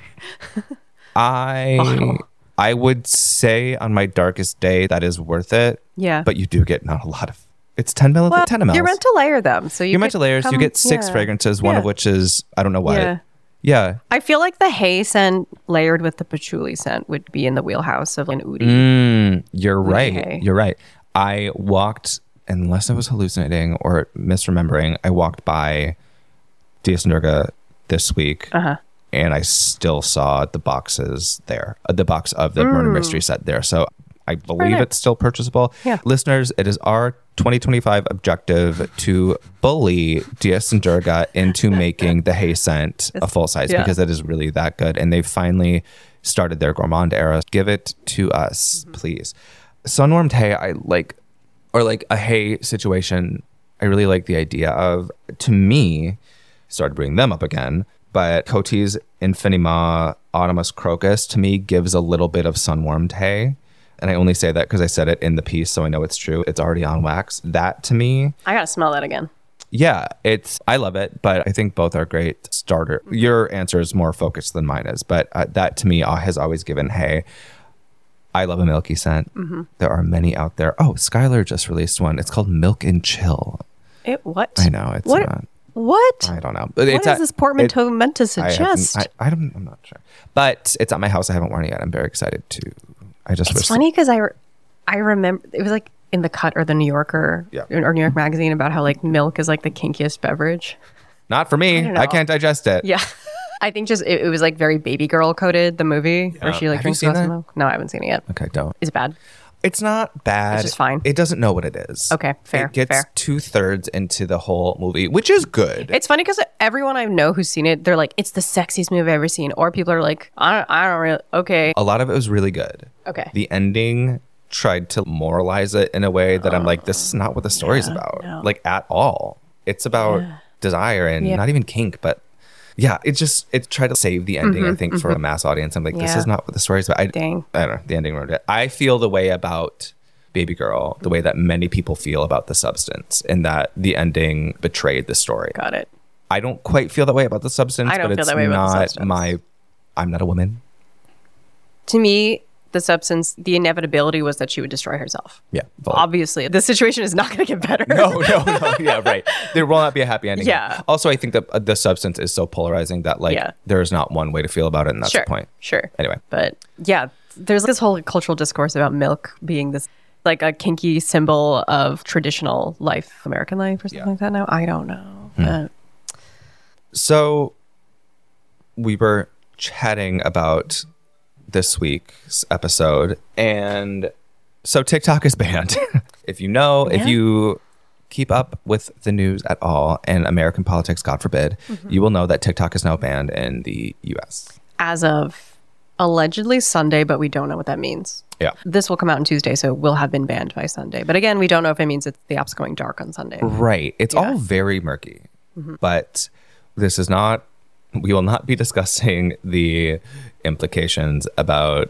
Speaker 2: I
Speaker 3: Oh.
Speaker 2: I would say on my darkest day that is worth it.
Speaker 3: Yeah.
Speaker 2: But you do get not a lot of. It's ten milliliters.
Speaker 3: Well,
Speaker 2: ten milliliters.
Speaker 3: you're meant to layer them, so you
Speaker 2: You're meant to
Speaker 3: could
Speaker 2: layers.
Speaker 3: come-
Speaker 2: You get six
Speaker 3: yeah.
Speaker 2: fragrances, one
Speaker 3: Yeah.
Speaker 2: of which is I don't know what.
Speaker 3: Yeah.
Speaker 2: Yeah.
Speaker 3: I feel like the hay scent layered with the patchouli scent would be in the wheelhouse of an oudi.
Speaker 2: Mm, you're
Speaker 3: Woody
Speaker 2: right.
Speaker 3: hay.
Speaker 2: You're right. I walked, unless I was hallucinating or misremembering, I walked by Dias and Durga this week,
Speaker 3: Uh-huh.
Speaker 2: and I still saw the boxes there, uh, the box of the murder mystery set there. So I believe
Speaker 3: nice.
Speaker 2: it's still purchasable.
Speaker 3: Yeah.
Speaker 2: Listeners, it is our twenty twenty-five objective to bully Dias and Durga into making the hay scent a full size
Speaker 3: yeah.
Speaker 2: because it is really that good. And they've finally started their gourmand era. Give it to us,
Speaker 3: Mm-hmm.
Speaker 2: please. Sunwarmed hay, I like, or like a hay situation, I really like the idea of, to me, started bringing them up again, but Coty's Infiniment Autumnus Crocus, to me, gives a little bit of sunwarmed hay. And I only say that because I said it in the piece, so I know it's true. It's already on wax. That, to me,
Speaker 3: I gotta smell that again.
Speaker 2: yeah, it's, I love it, but I think both are great starter. Your answer is more focused than mine is, but uh, that to me uh, has always given hay. I love a milky scent.
Speaker 3: Mm-hmm.
Speaker 2: There are many out there. Oh, Skylar just released one. It's called Milk and Chill.
Speaker 3: It what?
Speaker 2: I know it's
Speaker 3: What?
Speaker 2: not.
Speaker 3: What?
Speaker 2: I don't know.
Speaker 3: What
Speaker 2: It's
Speaker 3: is
Speaker 2: at-
Speaker 3: this portmanteau meant to
Speaker 2: I, haven't-
Speaker 3: suggest?
Speaker 2: I, I don't. I'm not sure, but it's at my house. I haven't worn it yet. I'm very excited to. I just
Speaker 3: It's
Speaker 2: wish.
Speaker 3: funny because I, re- I remember it was like in the Cut or the New Yorker
Speaker 2: Yeah.
Speaker 3: or New York Magazine about how like milk is like the kinkiest beverage.
Speaker 2: Not for me.
Speaker 3: don't
Speaker 2: I,
Speaker 3: know.
Speaker 2: can't digest it.
Speaker 3: Yeah, I think just it, it was like very baby girl coded. The movie where she like
Speaker 2: Have you
Speaker 3: drinks
Speaker 2: seen
Speaker 3: glass of
Speaker 2: that?
Speaker 3: milk. No, I haven't seen it yet.
Speaker 2: Okay, don't.
Speaker 3: Is it bad?
Speaker 2: It's not bad.
Speaker 3: It's just fine.
Speaker 2: It doesn't know what it is.
Speaker 3: Okay, fair,
Speaker 2: It gets
Speaker 3: fair.
Speaker 2: two thirds into the whole movie, which is good.
Speaker 3: It's funny because everyone I know who's seen it, they're like, it's the sexiest movie I've ever seen. Or people are like, I don't, I don't really. Okay,
Speaker 2: A lot of it was really good.
Speaker 3: okay.
Speaker 2: The ending tried to moralize it in a way that I'm like, this is not what the story's about.
Speaker 3: no.
Speaker 2: Like at all. It's about desire and
Speaker 3: Yeah.
Speaker 2: not even kink, but yeah, it just it tried to save the ending, I think, for a mass audience. I'm like, this
Speaker 3: Mm-hmm, Yeah.
Speaker 2: is not what the story's about. I,
Speaker 3: Dang.
Speaker 2: I don't know. The ending ruined it. I feel the way about Baby Girl, the way that many people feel about The Substance, and that the ending betrayed the story.
Speaker 3: Got it.
Speaker 2: I don't quite feel that way about The Substance,
Speaker 3: I don't
Speaker 2: but
Speaker 3: feel
Speaker 2: it's
Speaker 3: that way about The
Speaker 2: not
Speaker 3: Substance.
Speaker 2: my. I'm not a woman.
Speaker 3: To me, the substance, the inevitability was that she would destroy herself.
Speaker 2: Yeah. fully.
Speaker 3: Obviously, the situation is not going to get better.
Speaker 2: No, no, no. Yeah, right. There will not be a happy ending.
Speaker 3: Yeah.
Speaker 2: Also, I think that uh, The Substance is so polarizing that like
Speaker 3: Yeah.
Speaker 2: there is not one way to feel about it, and that's
Speaker 3: sure,
Speaker 2: the point.
Speaker 3: Sure.
Speaker 2: Anyway.
Speaker 3: But yeah, there's this whole cultural discourse about milk being this like a kinky symbol of traditional life, American life or something
Speaker 2: Yeah.
Speaker 3: like that now. I don't know. But
Speaker 2: So we were chatting about this week's episode, and so TikTok is banned. If you know, yeah. if you keep up with the news at all and American politics, God forbid, mm-hmm. you will know that TikTok is now banned in the U S.
Speaker 3: As of allegedly Sunday, but we don't know what that means.
Speaker 2: Yeah.
Speaker 3: This will come out on Tuesday, so it will have been banned by Sunday. But again, we don't know if it means it's the app's going dark on Sunday.
Speaker 2: Right. It's
Speaker 3: yeah.
Speaker 2: all very murky. Mm-hmm. But this is not, we will not be discussing the implications about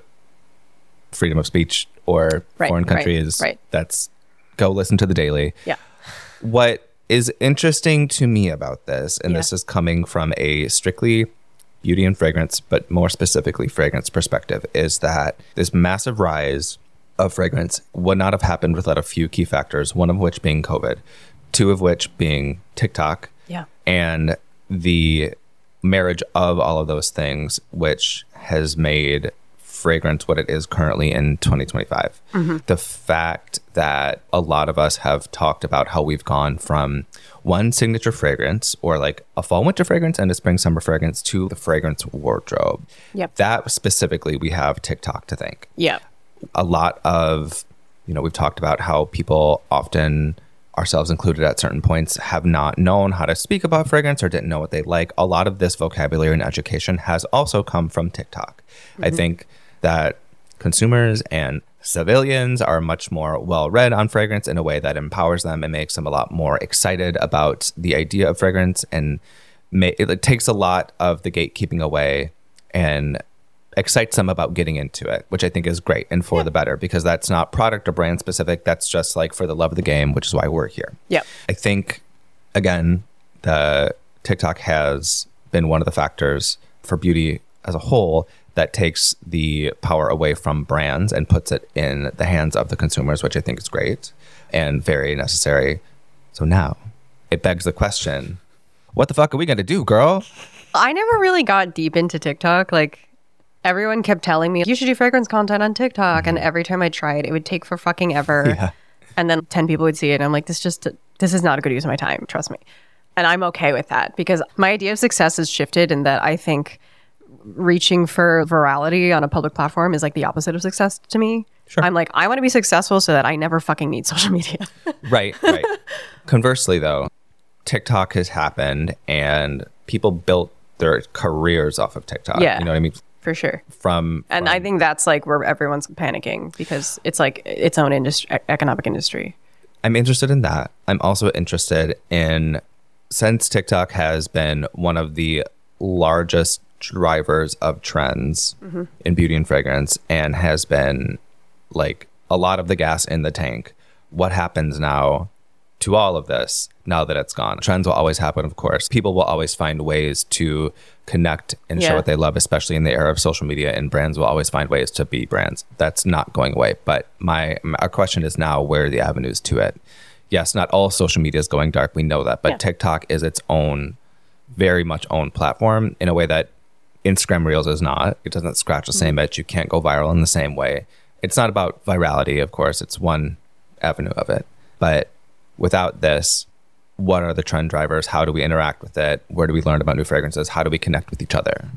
Speaker 2: freedom of speech or
Speaker 3: right,
Speaker 2: foreign countries.
Speaker 3: Right, right.
Speaker 2: That's, go listen to the Daily.
Speaker 3: Yeah.
Speaker 2: What is interesting to me about this, and yeah. this is coming from a strictly beauty and fragrance, but more specifically fragrance perspective, is that this massive rise of fragrance would not have happened without a few key factors, one of which being COVID, two of which being TikTok,
Speaker 3: yeah.
Speaker 2: and the marriage of all of those things, which has made fragrance what it is currently in twenty twenty-five. Mm-hmm. The fact that a lot of us have talked about how we've gone from one signature fragrance or like a fall winter fragrance and a spring summer fragrance to the fragrance wardrobe.
Speaker 3: Yep.
Speaker 2: That specifically, we have TikTok to thank.
Speaker 3: Yeah.
Speaker 2: A lot of, you know, we've talked about how people often, ourselves included at certain points, have not known how to speak about fragrance or didn't know what they like. A lot of this vocabulary and education has also come from TikTok. Mm-hmm. I think that consumers and civilians are much more well-read on fragrance in a way that empowers them and makes them a lot more excited about the idea of fragrance, and may, it takes a lot of the gatekeeping away and excites them about getting into it, which I think is great and for yeah. the better, because that's not product or brand specific. That's just like for the love of the game, which is why we're here.
Speaker 3: Yeah.
Speaker 2: I think, again, the TikTok has been one of the factors for beauty as a whole that takes the power away from brands and puts it in the hands of the consumers, which I think is great and very necessary. So now it begs the question, what the fuck are we going to do, girl?
Speaker 3: I never really got deep into TikTok. Like, everyone kept telling me, you should do fragrance content on TikTok. Mm-hmm. And every time I tried, it would take for fucking ever.
Speaker 2: Yeah.
Speaker 3: And then ten people would see it. And I'm like, this just, this is not a good use of my time. Trust me. And I'm okay with that, because my idea of success has shifted in that I think reaching for virality on a public platform is like the opposite of success to me.
Speaker 2: Sure.
Speaker 3: I'm like, I want to be successful so that I never fucking need social media.
Speaker 2: Right, right. Conversely, though, TikTok has happened and people built their careers off of TikTok.
Speaker 3: Yeah,
Speaker 2: you know what I mean?
Speaker 3: For sure.
Speaker 2: From,
Speaker 3: and
Speaker 2: from
Speaker 3: I think that's like where everyone's panicking, because it's like its own industry, economic industry.
Speaker 2: I'm interested in that. I'm also interested in, since TikTok has been one of the largest drivers of trends mm-hmm. in beauty and fragrance and has been like a lot of the gas in the tank, what happens now to all of this now that it's gone? Trends will always happen, of course. People will always find ways to connect and
Speaker 3: yeah.
Speaker 2: show what they love, especially in the era of social media, and brands will always find ways to be brands. That's not going away. But my, my our question is now, where are the avenues to it? Yes, not all social media is going dark. We know that. But yeah. TikTok is its own, very much own platform in a way that Instagram Reels is not. It doesn't scratch the mm-hmm. same itch. You can't go viral in the same way. It's not about virality, of course. It's one avenue of it. But without this, what are the trend drivers? How do we interact with it? Where do we learn about new fragrances? How do we connect with each other?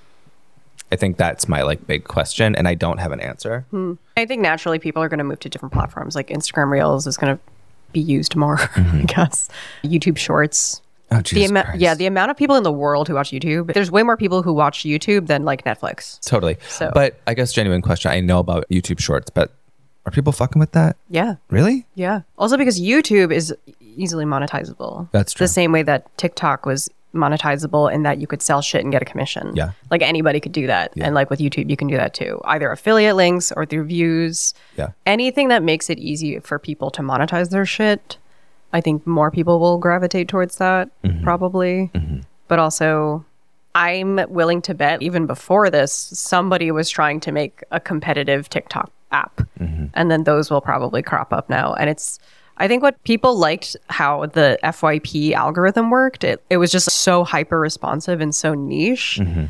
Speaker 2: I think that's my like big question, and I don't have an answer.
Speaker 3: Hmm. I think naturally people are going to move to different platforms. Like Instagram Reels is going to be used more, mm-hmm. I guess. YouTube Shorts.
Speaker 2: Oh, Jesus
Speaker 3: the ama-
Speaker 2: Christ.
Speaker 3: Yeah, the amount of people in the world who watch YouTube, there's way more people who watch YouTube than like Netflix.
Speaker 2: Totally.
Speaker 3: So.
Speaker 2: But I guess genuine question, I know about YouTube Shorts, but are people fucking with that?
Speaker 3: Yeah.
Speaker 2: Really?
Speaker 3: Yeah. Also because YouTube is easily monetizable.
Speaker 2: That's true.
Speaker 3: The same way that TikTok was monetizable in that you could sell shit and get a commission.
Speaker 2: Yeah.
Speaker 3: Like anybody could do that.
Speaker 2: Yeah.
Speaker 3: And like with YouTube, you can do that too. Either affiliate links or through views.
Speaker 2: Yeah.
Speaker 3: Anything that makes it easy for people to monetize their shit. I think more people will gravitate towards that, mm-hmm. probably. Mm-hmm. But also, I'm willing to bet even before this, somebody was trying to make a competitive TikTok app. Mm-hmm. And then those will probably crop up now. And it's, I think what people liked how the F Y P algorithm worked, it, it was just so hyper responsive and so niche. Mm-hmm.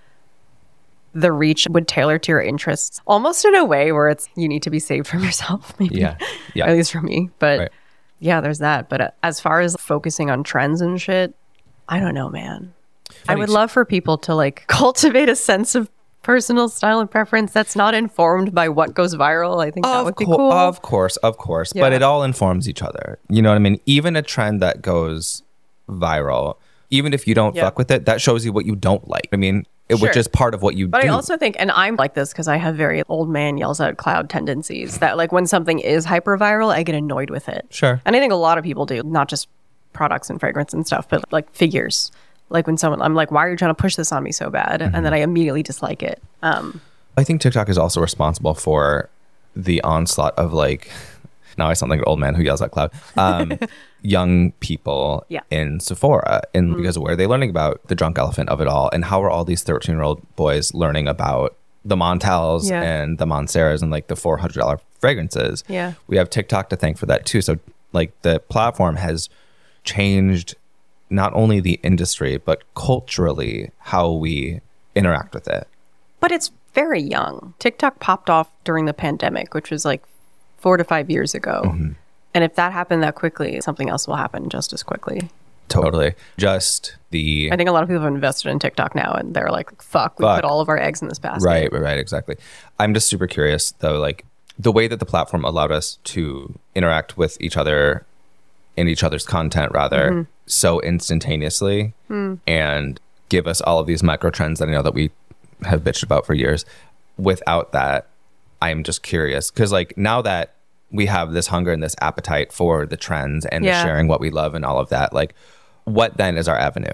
Speaker 3: The reach would tailor to your interests almost in a way where it's, you need to be saved from yourself, maybe.
Speaker 2: Yeah. Yeah.
Speaker 3: At least for me. But
Speaker 2: right.
Speaker 3: yeah, there's that. But as far as focusing on trends and shit, I don't know, man. I would love for people to like cultivate a sense of personal style and preference that's not informed by what goes viral. I think that
Speaker 2: Of,
Speaker 3: would be
Speaker 2: co-
Speaker 3: cool.
Speaker 2: of course, of course. But
Speaker 3: Yeah.
Speaker 2: it all informs each other. You know what I mean? Even a trend that goes viral, even if you don't
Speaker 3: Yeah.
Speaker 2: fuck with it, that shows you what you don't like. I mean, it, which
Speaker 3: Sure.
Speaker 2: is part of what you
Speaker 3: But
Speaker 2: do.
Speaker 3: I also think, and I'm like this because I have very old man yells out cloud tendencies, that like when something is hyper viral, I get annoyed with it.
Speaker 2: Sure.
Speaker 3: And I think a lot of people do, not just products and fragrance and stuff, but like figures. Like when someone, I'm like, why are you trying to push this on me so bad?
Speaker 2: Mm-hmm.
Speaker 3: And then I immediately dislike it. Um,
Speaker 2: I think TikTok is also responsible for the onslaught of like, now I sound like an old man who yells at cloud, um, young people
Speaker 3: Yeah.
Speaker 2: in Sephora. And
Speaker 3: Mm-hmm.
Speaker 2: because where are they learning about the drunk elephant of it all? And how are all these thirteen year old boys learning about the Montels
Speaker 3: Yeah.
Speaker 2: and the Monceras and like the four hundred dollars fragrances?
Speaker 3: Yeah.
Speaker 2: We have TikTok to thank for that too. So like the platform has changed not only the industry, but culturally how we interact with it.
Speaker 3: but it's very young. TikTok popped off during the pandemic, which was like four to five years ago.
Speaker 2: Mm-hmm.
Speaker 3: And if that happened that quickly, something else will happen just as quickly.
Speaker 2: Totally. Just the
Speaker 3: I think a lot of people have invested in TikTok now and they're like, fuck, we
Speaker 2: Fuck.
Speaker 3: put all of our eggs in this basket.
Speaker 2: right, right, right, exactly. I'm just super curious though, like the way that the platform allowed us to interact with each other in each other's content rather
Speaker 3: Mm-hmm.
Speaker 2: so instantaneously
Speaker 3: Mm.
Speaker 2: and give us all of these micro trends that I know that we have bitched about for years. Without that, I'm just curious because like now that we have this hunger and this appetite for the trends and
Speaker 3: Yeah.
Speaker 2: the sharing what we love and all of that, like what then is our avenue?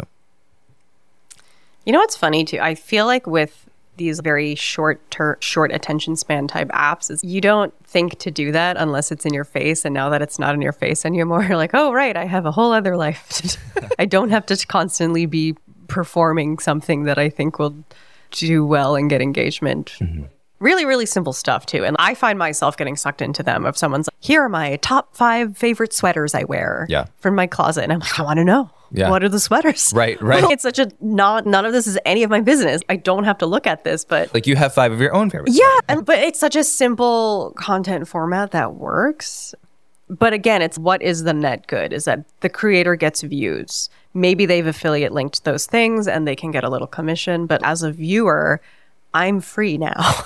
Speaker 3: You know what's funny too? I feel like with these very short ter- short attention span type apps is you don't think to do that unless it's in your face, and now that it's not in your face anymore, you're like, oh right, I have a whole other life. I don't have to constantly be performing something that I think will do well and get engagement. Really, really simple stuff too. And I find myself getting sucked into them. If someone's like, here are my top five favorite sweaters I wear
Speaker 2: Yeah.
Speaker 3: from my closet. And I'm like, I want to know.
Speaker 2: Yeah.
Speaker 3: What are the sweaters?
Speaker 2: Right, right.
Speaker 3: It's such a not, none of this is any of my business. I don't have to look at this, but
Speaker 2: Like you have five of your own favorites.
Speaker 3: yeah, and, but it's such a simple content format that works. But again, it's what is the net good is that the creator gets views. Maybe they've affiliate linked those things and they can get a little commission. But as a viewer, I'm free now.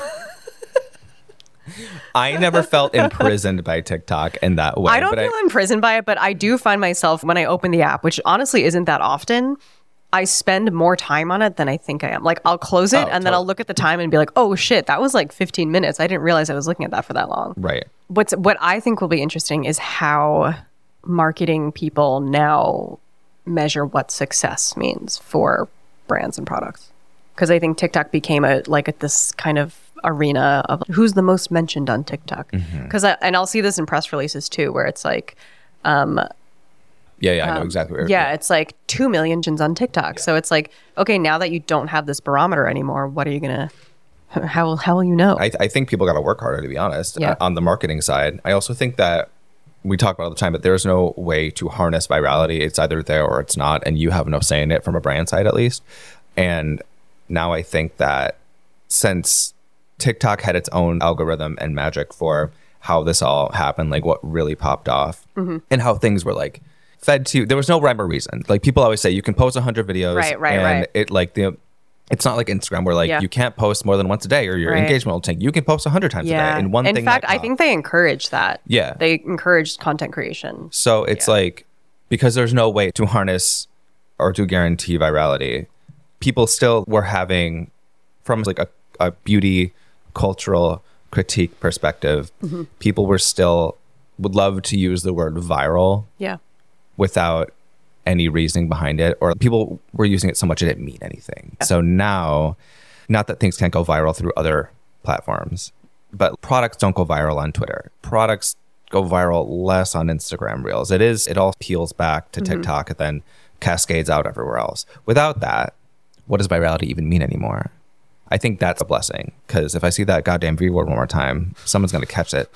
Speaker 2: I never felt imprisoned by TikTok in that way.
Speaker 3: I don't
Speaker 2: but
Speaker 3: feel imprisoned by it, but I do find myself when I open the app, which honestly isn't that often, I spend more time on it than I think I am. Like I'll close it
Speaker 2: Oh,
Speaker 3: and then
Speaker 2: totally.
Speaker 3: I'll look at the time and be like, oh shit, that was like fifteen minutes. I didn't realize I was looking at that for that long.
Speaker 2: Right.
Speaker 3: What's what I think will be interesting is how marketing people now measure what success means for brands and products. Because I think TikTok became a like a, this kind of arena of who's the most mentioned on TikTok. Because I and I'll see this in press releases too, where it's like, um,
Speaker 2: Yeah, yeah, I know exactly where you're
Speaker 3: yeah, it's like two million gens on TikTok. So it's like, okay, now that you don't have this barometer anymore, what are you gonna? How will how will you know?
Speaker 2: I, I think people got to work harder, to be honest,
Speaker 3: Yeah.
Speaker 2: uh, on the marketing side. I also think that we talk about it all the time, but there's no way to harness virality. It's either there or it's not, and you have no say in it from a brand side, at least. And now I think that since TikTok had its own algorithm and magic for how this all happened, like what really popped off,
Speaker 3: Mm-hmm.
Speaker 2: and how things were like fed to, there was no rhyme or reason. Like people always say, you can post one hundred videos,
Speaker 3: Right, right,
Speaker 2: and
Speaker 3: right.
Speaker 2: it like the. It's not like Instagram where like
Speaker 3: Yeah.
Speaker 2: you can't post more than once a day or your
Speaker 3: Right.
Speaker 2: engagement will tank. You can post a hundred times a day in one
Speaker 3: in
Speaker 2: thing.
Speaker 3: fact,
Speaker 2: might
Speaker 3: I
Speaker 2: pop.
Speaker 3: think they encourage that.
Speaker 2: Yeah.
Speaker 3: They encourage content creation.
Speaker 2: So it's like, because there's no way to harness or to guarantee virality, people still were having, from like a, a beauty cultural critique perspective,
Speaker 3: Mm-hmm.
Speaker 2: people were still would love to use the word viral
Speaker 3: Yeah.
Speaker 2: without any reasoning behind it, or people were using it so much it didn't mean anything. So now, not that things can't go viral through other platforms, but products don't go viral on Twitter. Products go viral less on Instagram Reels. It is, it all peels back to TikTok and then cascades out everywhere else. Without that, what does virality even mean anymore? I think that's a blessing, because if I see that goddamn V word one more time, someone's going to catch it.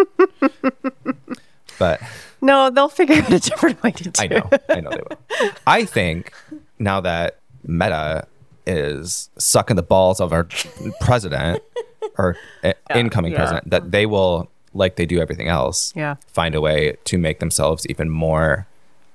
Speaker 2: But
Speaker 3: No, they'll figure out a different way to do
Speaker 2: I know. I know they will. I think now that Meta is sucking the balls of our president or uh, incoming
Speaker 3: yeah.
Speaker 2: president, that they will, like they do everything else,
Speaker 3: Yeah.
Speaker 2: find a way to make themselves even more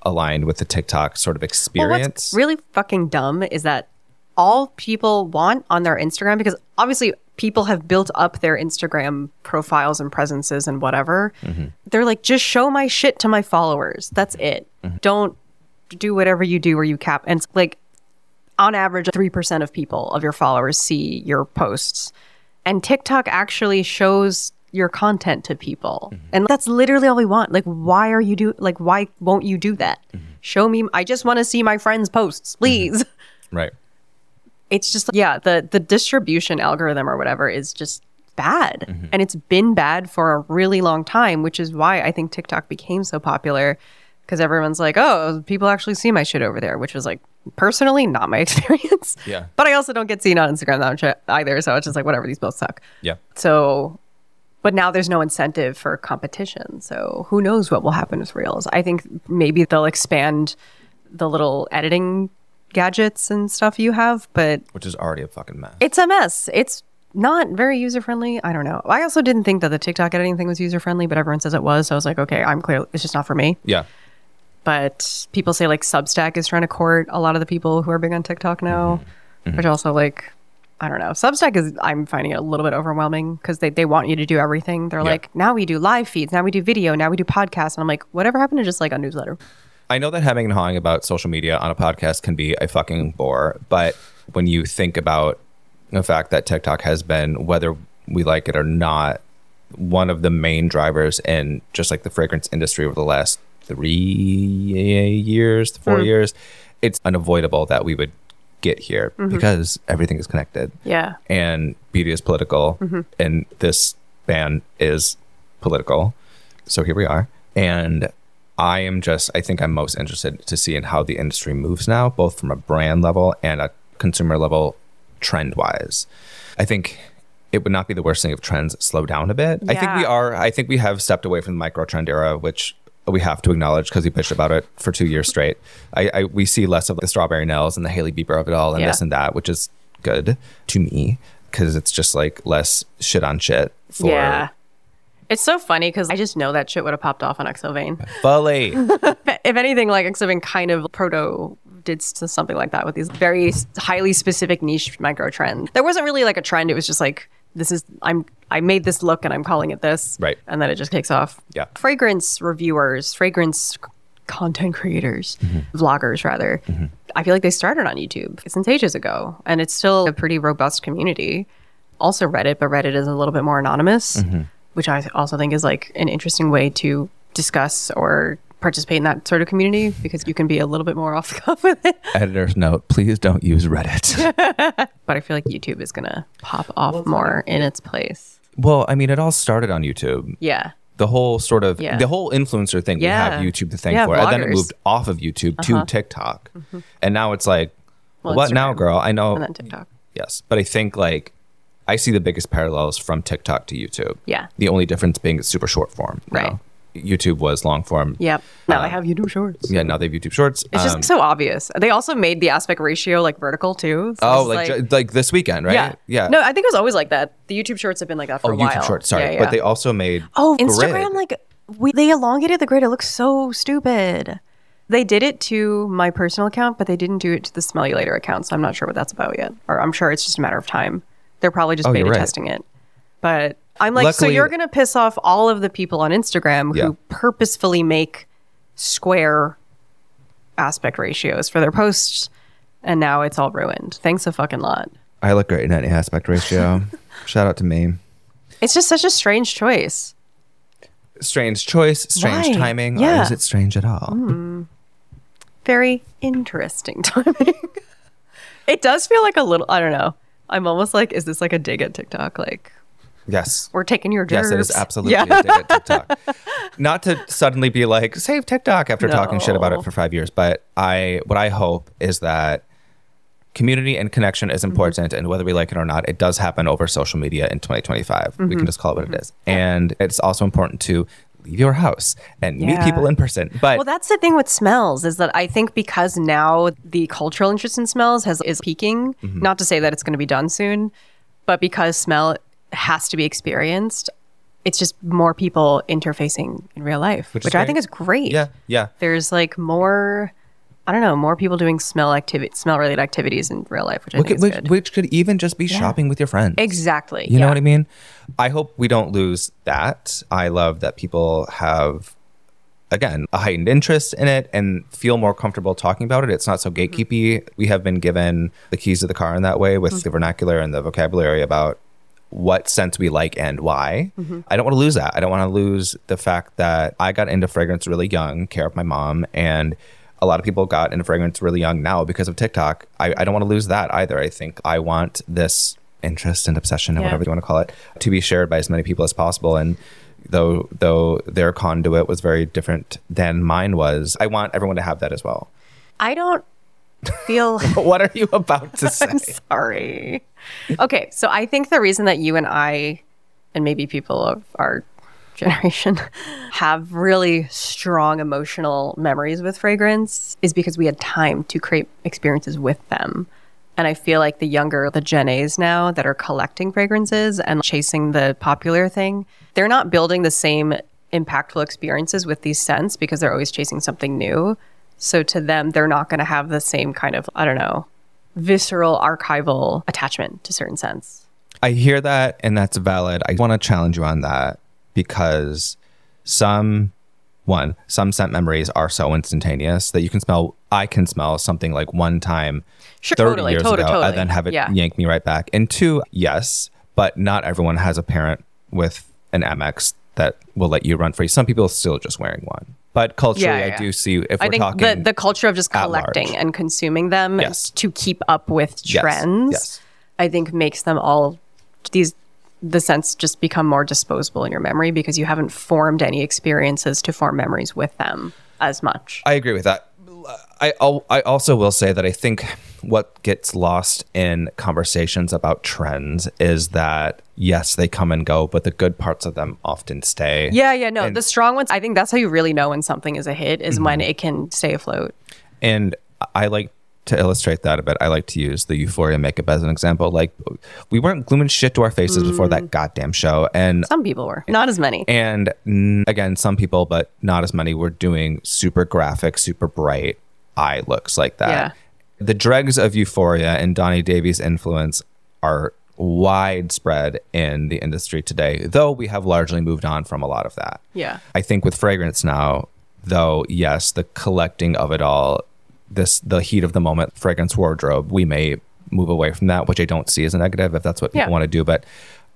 Speaker 2: aligned with the TikTok sort of experience.
Speaker 3: Well, what's really fucking dumb is that all people want on their Instagram, because obviously people have built up their Instagram profiles and presences and whatever. Mm-hmm. They're like, just show my shit to my followers. That's it. Mm-hmm. Don't do whatever you do where you cap. And it's like, on average, three percent of people of your followers see your posts. And TikTok actually shows your content to people. Mm-hmm. And that's literally all we want. Like, why are you do like, why won't you do that? Mm-hmm. Show me, I just want to see my friends' posts, please.
Speaker 2: Mm-hmm. Right.
Speaker 3: It's just, yeah, the, the distribution algorithm or whatever is just bad. Mm-hmm. And it's been bad for a really long time, which is why I think TikTok became so popular, because everyone's like, oh, people actually see my shit over there, which was like, personally, not my experience.
Speaker 2: Yeah.
Speaker 3: But I also don't get seen on Instagram that much either. So it's just like, whatever, these both suck.
Speaker 2: Yeah.
Speaker 3: So, but now there's no incentive for competition. So who knows what will happen with Reels? I think maybe they'll expand the little editing gadgets and stuff you have, but
Speaker 2: which is already a fucking mess.
Speaker 3: It's a mess. It's not very user friendly. I don't know. I also didn't think that the TikTok editing thing was user friendly, but everyone says it was. So I was like, okay, I'm clear. It's just not for me.
Speaker 2: Yeah.
Speaker 3: But people say like Substack is trying to court a lot of the people who are big on TikTok now, mm-hmm. Mm-hmm. which also like, I don't know. Substack is, I'm finding it a little bit overwhelming because they, they want you to do everything. They're yeah. like, now we do live feeds, now we do video, now we do podcasts. And I'm like, whatever happened to just like a newsletter?
Speaker 2: I know that having and hawing about social media on a podcast can be a fucking bore, but when you think about the fact that TikTok has been, whether we like it or not, one of the main drivers in just like the fragrance industry over the last three years, four mm. years, it's unavoidable that we would get here mm-hmm. because everything is connected.
Speaker 3: Yeah.
Speaker 2: And beauty is political, mm-hmm. and this ban is political. So here we are. And I am just, I think I'm most interested to see in how the industry moves now, both from a brand level and a consumer level, trend wise. I think it would not be the worst thing if trends slow down a bit. Yeah. I think we are, I think we have stepped away from the micro trend era, which we have to acknowledge because we bitched about it for two years straight. I, I we see less of the Strawberry Nels and the Hailey Bieber of it all and yeah. this and that, which is good to me because it's just like less shit on shit for...
Speaker 3: Yeah. It's so funny because I just know that shit would have popped off on Exovane.
Speaker 2: Fully.
Speaker 3: If anything, like Exovane kind of proto did something like that with these very highly specific niche micro trends. There wasn't really like a trend. It was just like, this is, I'm, I made this look and I'm calling it this.
Speaker 2: Right.
Speaker 3: And then it just takes off.
Speaker 2: Yeah.
Speaker 3: Fragrance reviewers, fragrance content creators, mm-hmm. vloggers rather. Mm-hmm. I feel like they started on YouTube since ages ago. And it's still a pretty robust community. Also Reddit, but Reddit is a little bit more anonymous. Mm-hmm. Which I also think is like an interesting way to discuss or participate in that sort of community because you can be a little bit more off the cuff with it.
Speaker 2: Editor's note, please don't use Reddit.
Speaker 3: But I feel like YouTube is going to pop off well, more in its place.
Speaker 2: Well, I mean, it all started on YouTube.
Speaker 3: Yeah.
Speaker 2: The whole sort of, yeah. the whole influencer thing,
Speaker 3: yeah.
Speaker 2: we have YouTube to thank
Speaker 3: yeah,
Speaker 2: for.
Speaker 3: vloggers.
Speaker 2: And then it moved off of YouTube uh-huh. to TikTok. Mm-hmm. And now it's like, well, what Instagram. Now, girl? I know.
Speaker 3: And then TikTok.
Speaker 2: Yes. But I think like, I see the biggest parallels from TikTok to YouTube.
Speaker 3: Yeah.
Speaker 2: The only difference being it's super short form.
Speaker 3: Right.
Speaker 2: Know? YouTube was long form.
Speaker 3: Yep. Now
Speaker 2: uh,
Speaker 3: they have YouTube Shorts.
Speaker 2: Yeah, now they have YouTube Shorts.
Speaker 3: It's um, just so obvious. They also made the aspect ratio like vertical too.
Speaker 2: So oh, like, like like this weekend, right?
Speaker 3: Yeah.
Speaker 2: Yeah.
Speaker 3: No, I think it was always like that. The YouTube Shorts have been like that for
Speaker 2: oh,
Speaker 3: a while.
Speaker 2: YouTube Shorts, sorry.
Speaker 3: Yeah, yeah.
Speaker 2: But they also made
Speaker 3: Oh, Instagram,
Speaker 2: grid.
Speaker 3: like we, they elongated the grid. It looks so stupid. They did it to my personal account, but they didn't do it to the Smell You Later account. So I'm not sure what that's about yet. Or I'm sure it's just a matter of time. They're probably just
Speaker 2: oh,
Speaker 3: beta
Speaker 2: right.
Speaker 3: testing it. But I'm like,
Speaker 2: Luckily,
Speaker 3: so you're going to piss off all of the people on Instagram
Speaker 2: yeah.
Speaker 3: who purposefully make square aspect ratios for their posts. And now it's all ruined. Thanks a fucking lot.
Speaker 2: I look great in any aspect ratio. Shout out to me.
Speaker 3: It's just such a strange choice.
Speaker 2: Strange choice, strange
Speaker 3: Why?
Speaker 2: timing,
Speaker 3: yeah.
Speaker 2: or is it strange at all?
Speaker 3: Mm. Very interesting timing. It does feel like a little, I don't know. I'm almost like, is this like a dig at TikTok? Like,
Speaker 2: yes.
Speaker 3: We're taking your
Speaker 2: Yes,
Speaker 3: gerbs.
Speaker 2: it is absolutely
Speaker 3: yeah.
Speaker 2: a dig at TikTok. Not to suddenly be like, save TikTok after
Speaker 3: no.
Speaker 2: talking shit about it for five years. But I, what I hope is that community and connection is important. Mm-hmm. And whether we like it or not, it does happen over social media in twenty twenty-five. Mm-hmm. We can just call it what mm-hmm. it is. And it's also important to leave your house and yeah. meet people in person. But
Speaker 3: well, that's the thing with smells is that I think because now the cultural interest in smells has is peaking, mm-hmm. not to say that it's going to be done soon, but because smell has to be experienced, it's just more people interfacing in real life, which,
Speaker 2: Which is
Speaker 3: I
Speaker 2: great.
Speaker 3: think is great.
Speaker 2: Yeah, yeah.
Speaker 3: There's like more, I don't know, more people doing smell activity, smell related activities in real life, which I
Speaker 2: Which,
Speaker 3: think is
Speaker 2: which,
Speaker 3: good.
Speaker 2: which could even just be shopping with your friends.
Speaker 3: Exactly.
Speaker 2: You
Speaker 3: yeah.
Speaker 2: know what I mean? I hope we don't lose that. I love that people have, again, a heightened interest in it and feel more comfortable talking about it. It's not so gatekeepy. Mm-hmm. We have been given the keys to the car in that way with mm-hmm. the vernacular and the vocabulary about what scents we like and why. Mm-hmm. I don't want to lose that. I don't want to lose the fact that I got into fragrance really young, care of my mom, and a lot of people got into fragrance really young now because of TikTok. I, I don't want to lose that either. I think I want this interest and obsession or yeah. whatever you want to call it to be shared by as many people as possible. And though though their conduit was very different than mine was, I want everyone to have that as well.
Speaker 3: I don't feel...
Speaker 2: What are you about to say?
Speaker 3: I'm sorry. Okay, so I think the reason that you and I, and maybe people of our generation, have really strong emotional memories with fragrance is because we had time to create experiences with them. And I feel like the younger, the Gen A's now that are collecting fragrances and chasing the popular thing, they're not building the same impactful experiences with these scents because they're always chasing something new. So to them, they're not going to have the same kind of, I don't know, visceral archival attachment to certain scents.
Speaker 2: I hear that, and that's valid. I want to challenge you on that because some, one, some scent memories are so instantaneous that you can smell, I can smell something like one time
Speaker 3: sure,
Speaker 2: thirty
Speaker 3: totally,
Speaker 2: years
Speaker 3: totally,
Speaker 2: ago
Speaker 3: totally.
Speaker 2: and then have it
Speaker 3: yeah.
Speaker 2: yank me right back. And two, yes, but not everyone has a parent with an M X that will let you run free. Some people are still just wearing one. But culturally,
Speaker 3: yeah, yeah, yeah.
Speaker 2: I do see, if
Speaker 3: I
Speaker 2: we're
Speaker 3: think
Speaker 2: talking
Speaker 3: the, the culture of just
Speaker 2: at
Speaker 3: collecting
Speaker 2: large.
Speaker 3: and consuming them
Speaker 2: Yes.
Speaker 3: to keep up with
Speaker 2: Yes,
Speaker 3: trends,
Speaker 2: yes.
Speaker 3: I think makes them all, these, the scents just become more disposable in your memory because you haven't formed any experiences to form memories with them as much.
Speaker 2: I agree with that. I I'll, I also will say that I think what gets lost in conversations about trends is that, yes, they come and go, but the good parts of them often stay.
Speaker 3: Yeah, yeah, no.
Speaker 2: And-
Speaker 3: the strong ones, I think that's how you really know when something is a hit, is mm-hmm. when it can stay afloat.
Speaker 2: And I like to illustrate that a bit. I like to use the Euphoria makeup as an example. Like, we weren't gluing shit to our faces mm. before that goddamn show. And
Speaker 3: some people were, not as many.
Speaker 2: And mm, again, some people, but not as many, were doing super graphic, super bright eye looks like that.
Speaker 3: Yeah.
Speaker 2: The dregs of Euphoria and Donnie Davies' influence are widespread in the industry today, though we have largely moved on from a lot of that.
Speaker 3: Yeah.
Speaker 2: I think with fragrance now, though, yes, the collecting of it all, this the heat of the moment, fragrance wardrobe, we may move away from that, which I don't see as a negative if that's what people
Speaker 3: yeah.
Speaker 2: want to do. But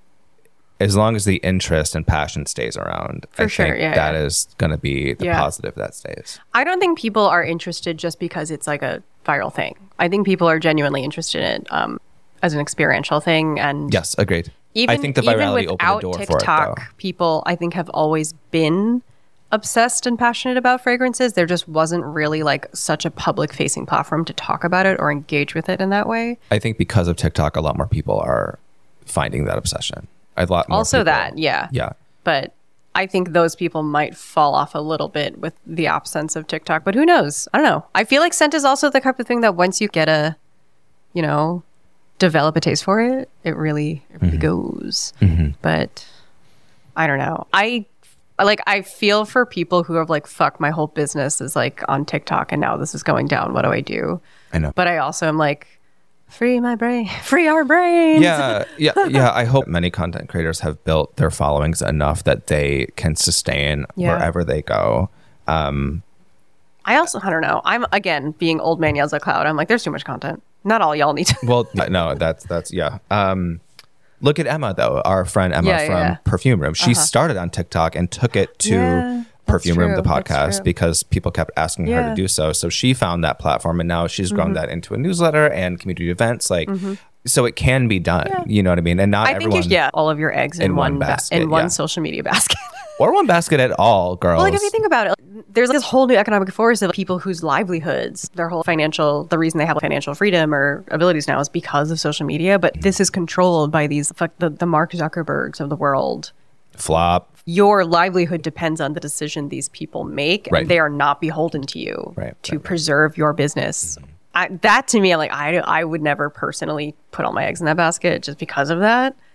Speaker 2: as long as the interest and passion stays around,
Speaker 3: For
Speaker 2: I
Speaker 3: sure,
Speaker 2: think
Speaker 3: yeah,
Speaker 2: that
Speaker 3: yeah.
Speaker 2: is going to be the
Speaker 3: Yeah.
Speaker 2: positive that stays.
Speaker 3: I don't think people are interested just because it's like a viral thing. I think people are genuinely interested in it um, as an experiential thing. And
Speaker 2: Yes, agreed.
Speaker 3: even,
Speaker 2: I think the
Speaker 3: even
Speaker 2: virality opened
Speaker 3: without
Speaker 2: the door
Speaker 3: TikTok,
Speaker 2: for it, though.
Speaker 3: people I think have always been obsessed and passionate about fragrances. There just wasn't really like such a public facing platform to talk about it or engage with it in that way.
Speaker 2: I think because of TikTok, a lot more people are finding that obsession. A lot more
Speaker 3: Also
Speaker 2: people-
Speaker 3: that, yeah.
Speaker 2: Yeah.
Speaker 3: But I think those people might fall off a little bit with the absence of TikTok. But who knows? I don't know. I feel like scent is also the type of thing that once you get a, you know, develop a taste for it, it really, it really mm-hmm. goes.
Speaker 2: Mm-hmm.
Speaker 3: But I don't know. I like, I feel for people who have like, fuck, my whole business is like on TikTok and now this is going down. What do I do?
Speaker 2: I know.
Speaker 3: But I also am like, free my brain, free our brains.
Speaker 2: Yeah, yeah, yeah. I hope many content creators have built their followings enough that they can sustain
Speaker 3: Yeah.
Speaker 2: wherever they go. Um,
Speaker 3: I also, I don't know. I'm, again, being old man yells at cloud. I'm like, there's too much content. Not all y'all need to.
Speaker 2: well, no, that's, that's, yeah. Um, look at Emma, though, our friend Emma
Speaker 3: Yeah, yeah,
Speaker 2: from
Speaker 3: yeah.
Speaker 2: Perfume Room. She
Speaker 3: Uh-huh.
Speaker 2: started on TikTok and took it to
Speaker 3: Yeah,
Speaker 2: Perfume
Speaker 3: that's
Speaker 2: Room, the
Speaker 3: true, that's
Speaker 2: podcast,
Speaker 3: true.
Speaker 2: because people kept asking her
Speaker 3: Yeah.
Speaker 2: to do so. So she found that platform, and now she's grown
Speaker 3: Mm-hmm.
Speaker 2: that into a newsletter and community events. Like, so it can be done.
Speaker 3: Yeah.
Speaker 2: You know what I mean? And not
Speaker 3: I think
Speaker 2: everyone,
Speaker 3: you should, yeah, all of your eggs in,
Speaker 2: in one
Speaker 3: one, ba-
Speaker 2: basket,
Speaker 3: in one
Speaker 2: yeah.
Speaker 3: social media basket.
Speaker 2: or one basket at all, girls.
Speaker 3: Well, like if you think about it, there's this whole new economic force of people whose livelihoods, their whole financial, the reason they have financial freedom or abilities now is because of social media. But this is controlled by these, fuck, the, the Mark Zuckerbergs of the world.
Speaker 2: Flop.
Speaker 3: Your livelihood depends on the decision these people make,
Speaker 2: Right.
Speaker 3: and they are not beholden to you
Speaker 2: Right,
Speaker 3: to
Speaker 2: right, right.
Speaker 3: preserve your business. I, that to me, like I, I would never personally put all my eggs in that basket just because of that.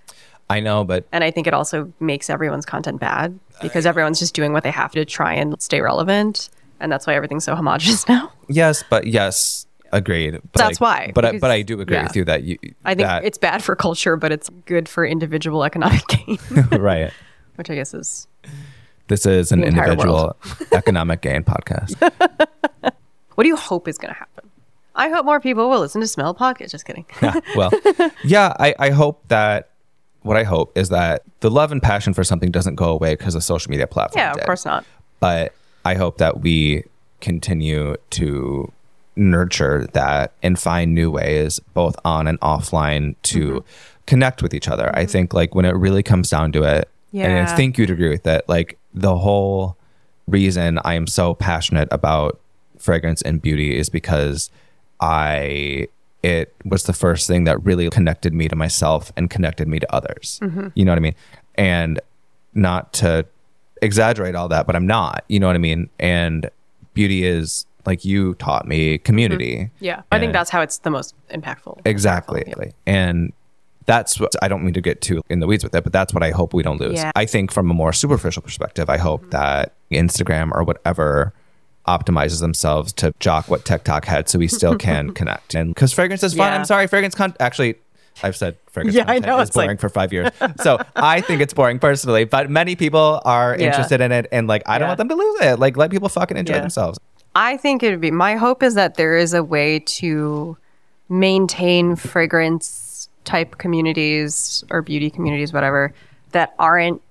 Speaker 2: I know, but
Speaker 3: And I think it also makes everyone's content bad because everyone's just doing what they have to try and stay relevant. And that's why everything's so homogenous now.
Speaker 2: yes, but yes, agreed. But
Speaker 3: That's
Speaker 2: like,
Speaker 3: why,
Speaker 2: But I,
Speaker 3: because-
Speaker 2: but I do agree
Speaker 3: yeah.
Speaker 2: with you that you.
Speaker 3: I think
Speaker 2: that,
Speaker 3: it's bad for culture, but it's good for individual economic gain,
Speaker 2: right.
Speaker 3: which I guess is
Speaker 2: This is an
Speaker 3: The entire
Speaker 2: individual economic gain podcast.
Speaker 3: what do you hope is going to happen? I hope more people will listen to Smell Podcast. Just kidding.
Speaker 2: Yeah, well, yeah, I, I hope that what I hope is that the love and passion for something doesn't go away because of social media platforms.
Speaker 3: Yeah, of
Speaker 2: did.
Speaker 3: course not.
Speaker 2: But I hope that we continue to nurture that and find new ways, both on and offline, to
Speaker 3: Mm-hmm.
Speaker 2: connect with each other. Mm-hmm. I think like when it really comes down to it, and I
Speaker 3: Yeah.
Speaker 2: think you'd agree with that, like the whole reason I am so passionate about fragrance and beauty is because I it was the first thing that really connected me to myself and connected me to others.
Speaker 3: Mm-hmm.
Speaker 2: You know what I mean? And not to exaggerate all that, but I'm not, you know what I mean? And beauty is, like you taught me, community.
Speaker 3: Yeah. I think
Speaker 2: And-
Speaker 3: that's how it's the most impactful.
Speaker 2: Exactly.
Speaker 3: Impactful,
Speaker 2: And that's what I don't mean to get too in the weeds with it, but that's what I hope we don't lose.
Speaker 3: Yeah.
Speaker 2: I think from a more superficial perspective, I hope that Instagram or whatever optimizes themselves to jock what TikTok had so we still can connect. And because fragrance is fun.
Speaker 3: Yeah.
Speaker 2: I'm sorry, fragrance con actually I've said fragrance
Speaker 3: Yeah, I
Speaker 2: content
Speaker 3: know,
Speaker 2: is
Speaker 3: it's like-
Speaker 2: boring for five years. So I think it's boring personally, but many people are
Speaker 3: Yeah.
Speaker 2: interested in it, and like I don't
Speaker 3: Yeah.
Speaker 2: want them to lose it. Like let people fucking enjoy
Speaker 3: Yeah.
Speaker 2: themselves.
Speaker 3: I think it would be, my hope is that there is a way to maintain fragrance type communities or beauty communities, whatever, that aren't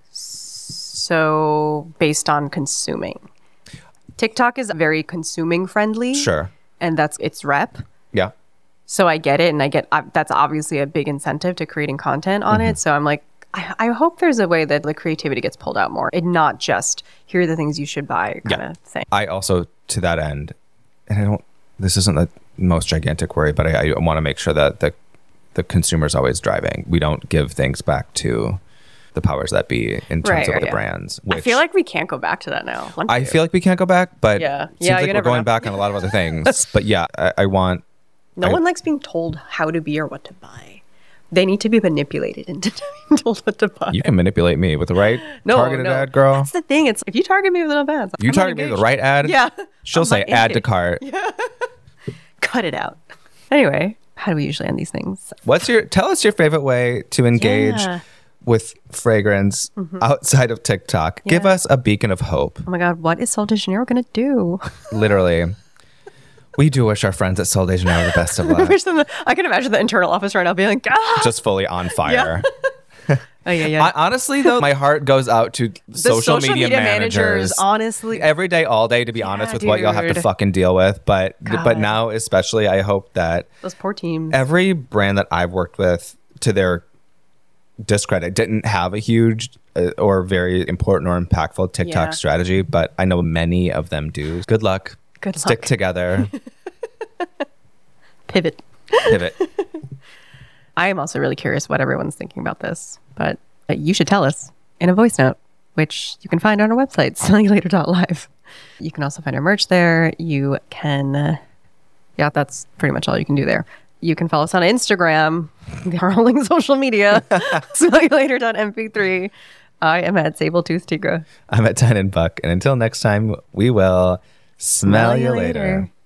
Speaker 3: so based on consuming. TikTok is very consuming friendly.
Speaker 2: Sure.
Speaker 3: And that's its rep.
Speaker 2: Yeah.
Speaker 3: So I get it. And I get, uh, that's obviously a big incentive to creating content on
Speaker 2: Mm-hmm.
Speaker 3: it. So I'm like, I, I hope there's a way that the creativity gets pulled out more and not just here are the things you should buy kind
Speaker 2: Yeah.
Speaker 3: of thing.
Speaker 2: I also, to that end, and I don't, this isn't the most gigantic worry, but I, I want to make sure that the, the consumer's always driving. We don't give things back to the powers that be in terms
Speaker 3: Right,
Speaker 2: of
Speaker 3: right,
Speaker 2: the
Speaker 3: yeah.
Speaker 2: brands.
Speaker 3: I
Speaker 2: Which
Speaker 3: feel like we can't go back to that now. Want
Speaker 2: I
Speaker 3: to.
Speaker 2: feel like we can't go back, but
Speaker 3: Yeah.
Speaker 2: it seems
Speaker 3: Yeah,
Speaker 2: like
Speaker 3: you
Speaker 2: we're
Speaker 3: never
Speaker 2: going
Speaker 3: know.
Speaker 2: back on a lot of other things. But yeah, I, I want,
Speaker 3: no
Speaker 2: I-
Speaker 3: one likes being told how to be or what to buy. They need to be manipulated into being told what to buy.
Speaker 2: you can manipulate me with the right
Speaker 3: no,
Speaker 2: targeted
Speaker 3: no.
Speaker 2: ad, girl.
Speaker 3: That's the thing. It's if you target me with enough ads,
Speaker 2: You
Speaker 3: I'm not
Speaker 2: target me with the
Speaker 3: engaged.
Speaker 2: right ad,
Speaker 3: Yeah.
Speaker 2: she'll
Speaker 3: I'm
Speaker 2: say
Speaker 3: not
Speaker 2: add to
Speaker 3: engaged.
Speaker 2: cart.
Speaker 3: Cut it out. Anyway, how do we usually end these things?
Speaker 2: What's your, tell us your favorite way to engage
Speaker 3: Yeah. Mm-hmm.
Speaker 2: with fragrance outside of TikTok. Give
Speaker 3: Yeah.
Speaker 2: us a beacon of hope.
Speaker 3: Oh my God, what is Sol de Janeiro going to do?
Speaker 2: Literally. We do wish our friends at Sol de Janeiro the best of
Speaker 3: I
Speaker 2: luck.
Speaker 3: wish them the, I can imagine the internal office right now being like, ah!
Speaker 2: Just fully on fire.
Speaker 3: Oh, yeah, yeah.
Speaker 2: I, honestly, though, my heart goes out to
Speaker 3: the
Speaker 2: social, media, managers.
Speaker 3: honestly.
Speaker 2: Every day, all day, to be honest with what y'all have to
Speaker 3: dude.
Speaker 2: fucking deal with. But
Speaker 3: God.
Speaker 2: but now, especially, I hope that
Speaker 3: Those poor teams.
Speaker 2: every brand that I've worked with, to their discredit, didn't have a huge uh, or very important or impactful TikTok
Speaker 3: Yeah.
Speaker 2: strategy, but I know many of them do. Good luck.
Speaker 3: Good
Speaker 2: Stick
Speaker 3: luck.
Speaker 2: together.
Speaker 3: Pivot.
Speaker 2: Pivot.
Speaker 3: I am also really curious what everyone's thinking about this, but uh, you should tell us in a voice note, which you can find on our website, smellinglater dot live. You can also find our merch there. You can, uh, yeah, that's pretty much all you can do there. You can follow us on Instagram, our only social media, smellinglater dot m p three. I am at Sabletooth Tigra.
Speaker 2: I'm at ten and Buck. And until next time, we will smell, you later.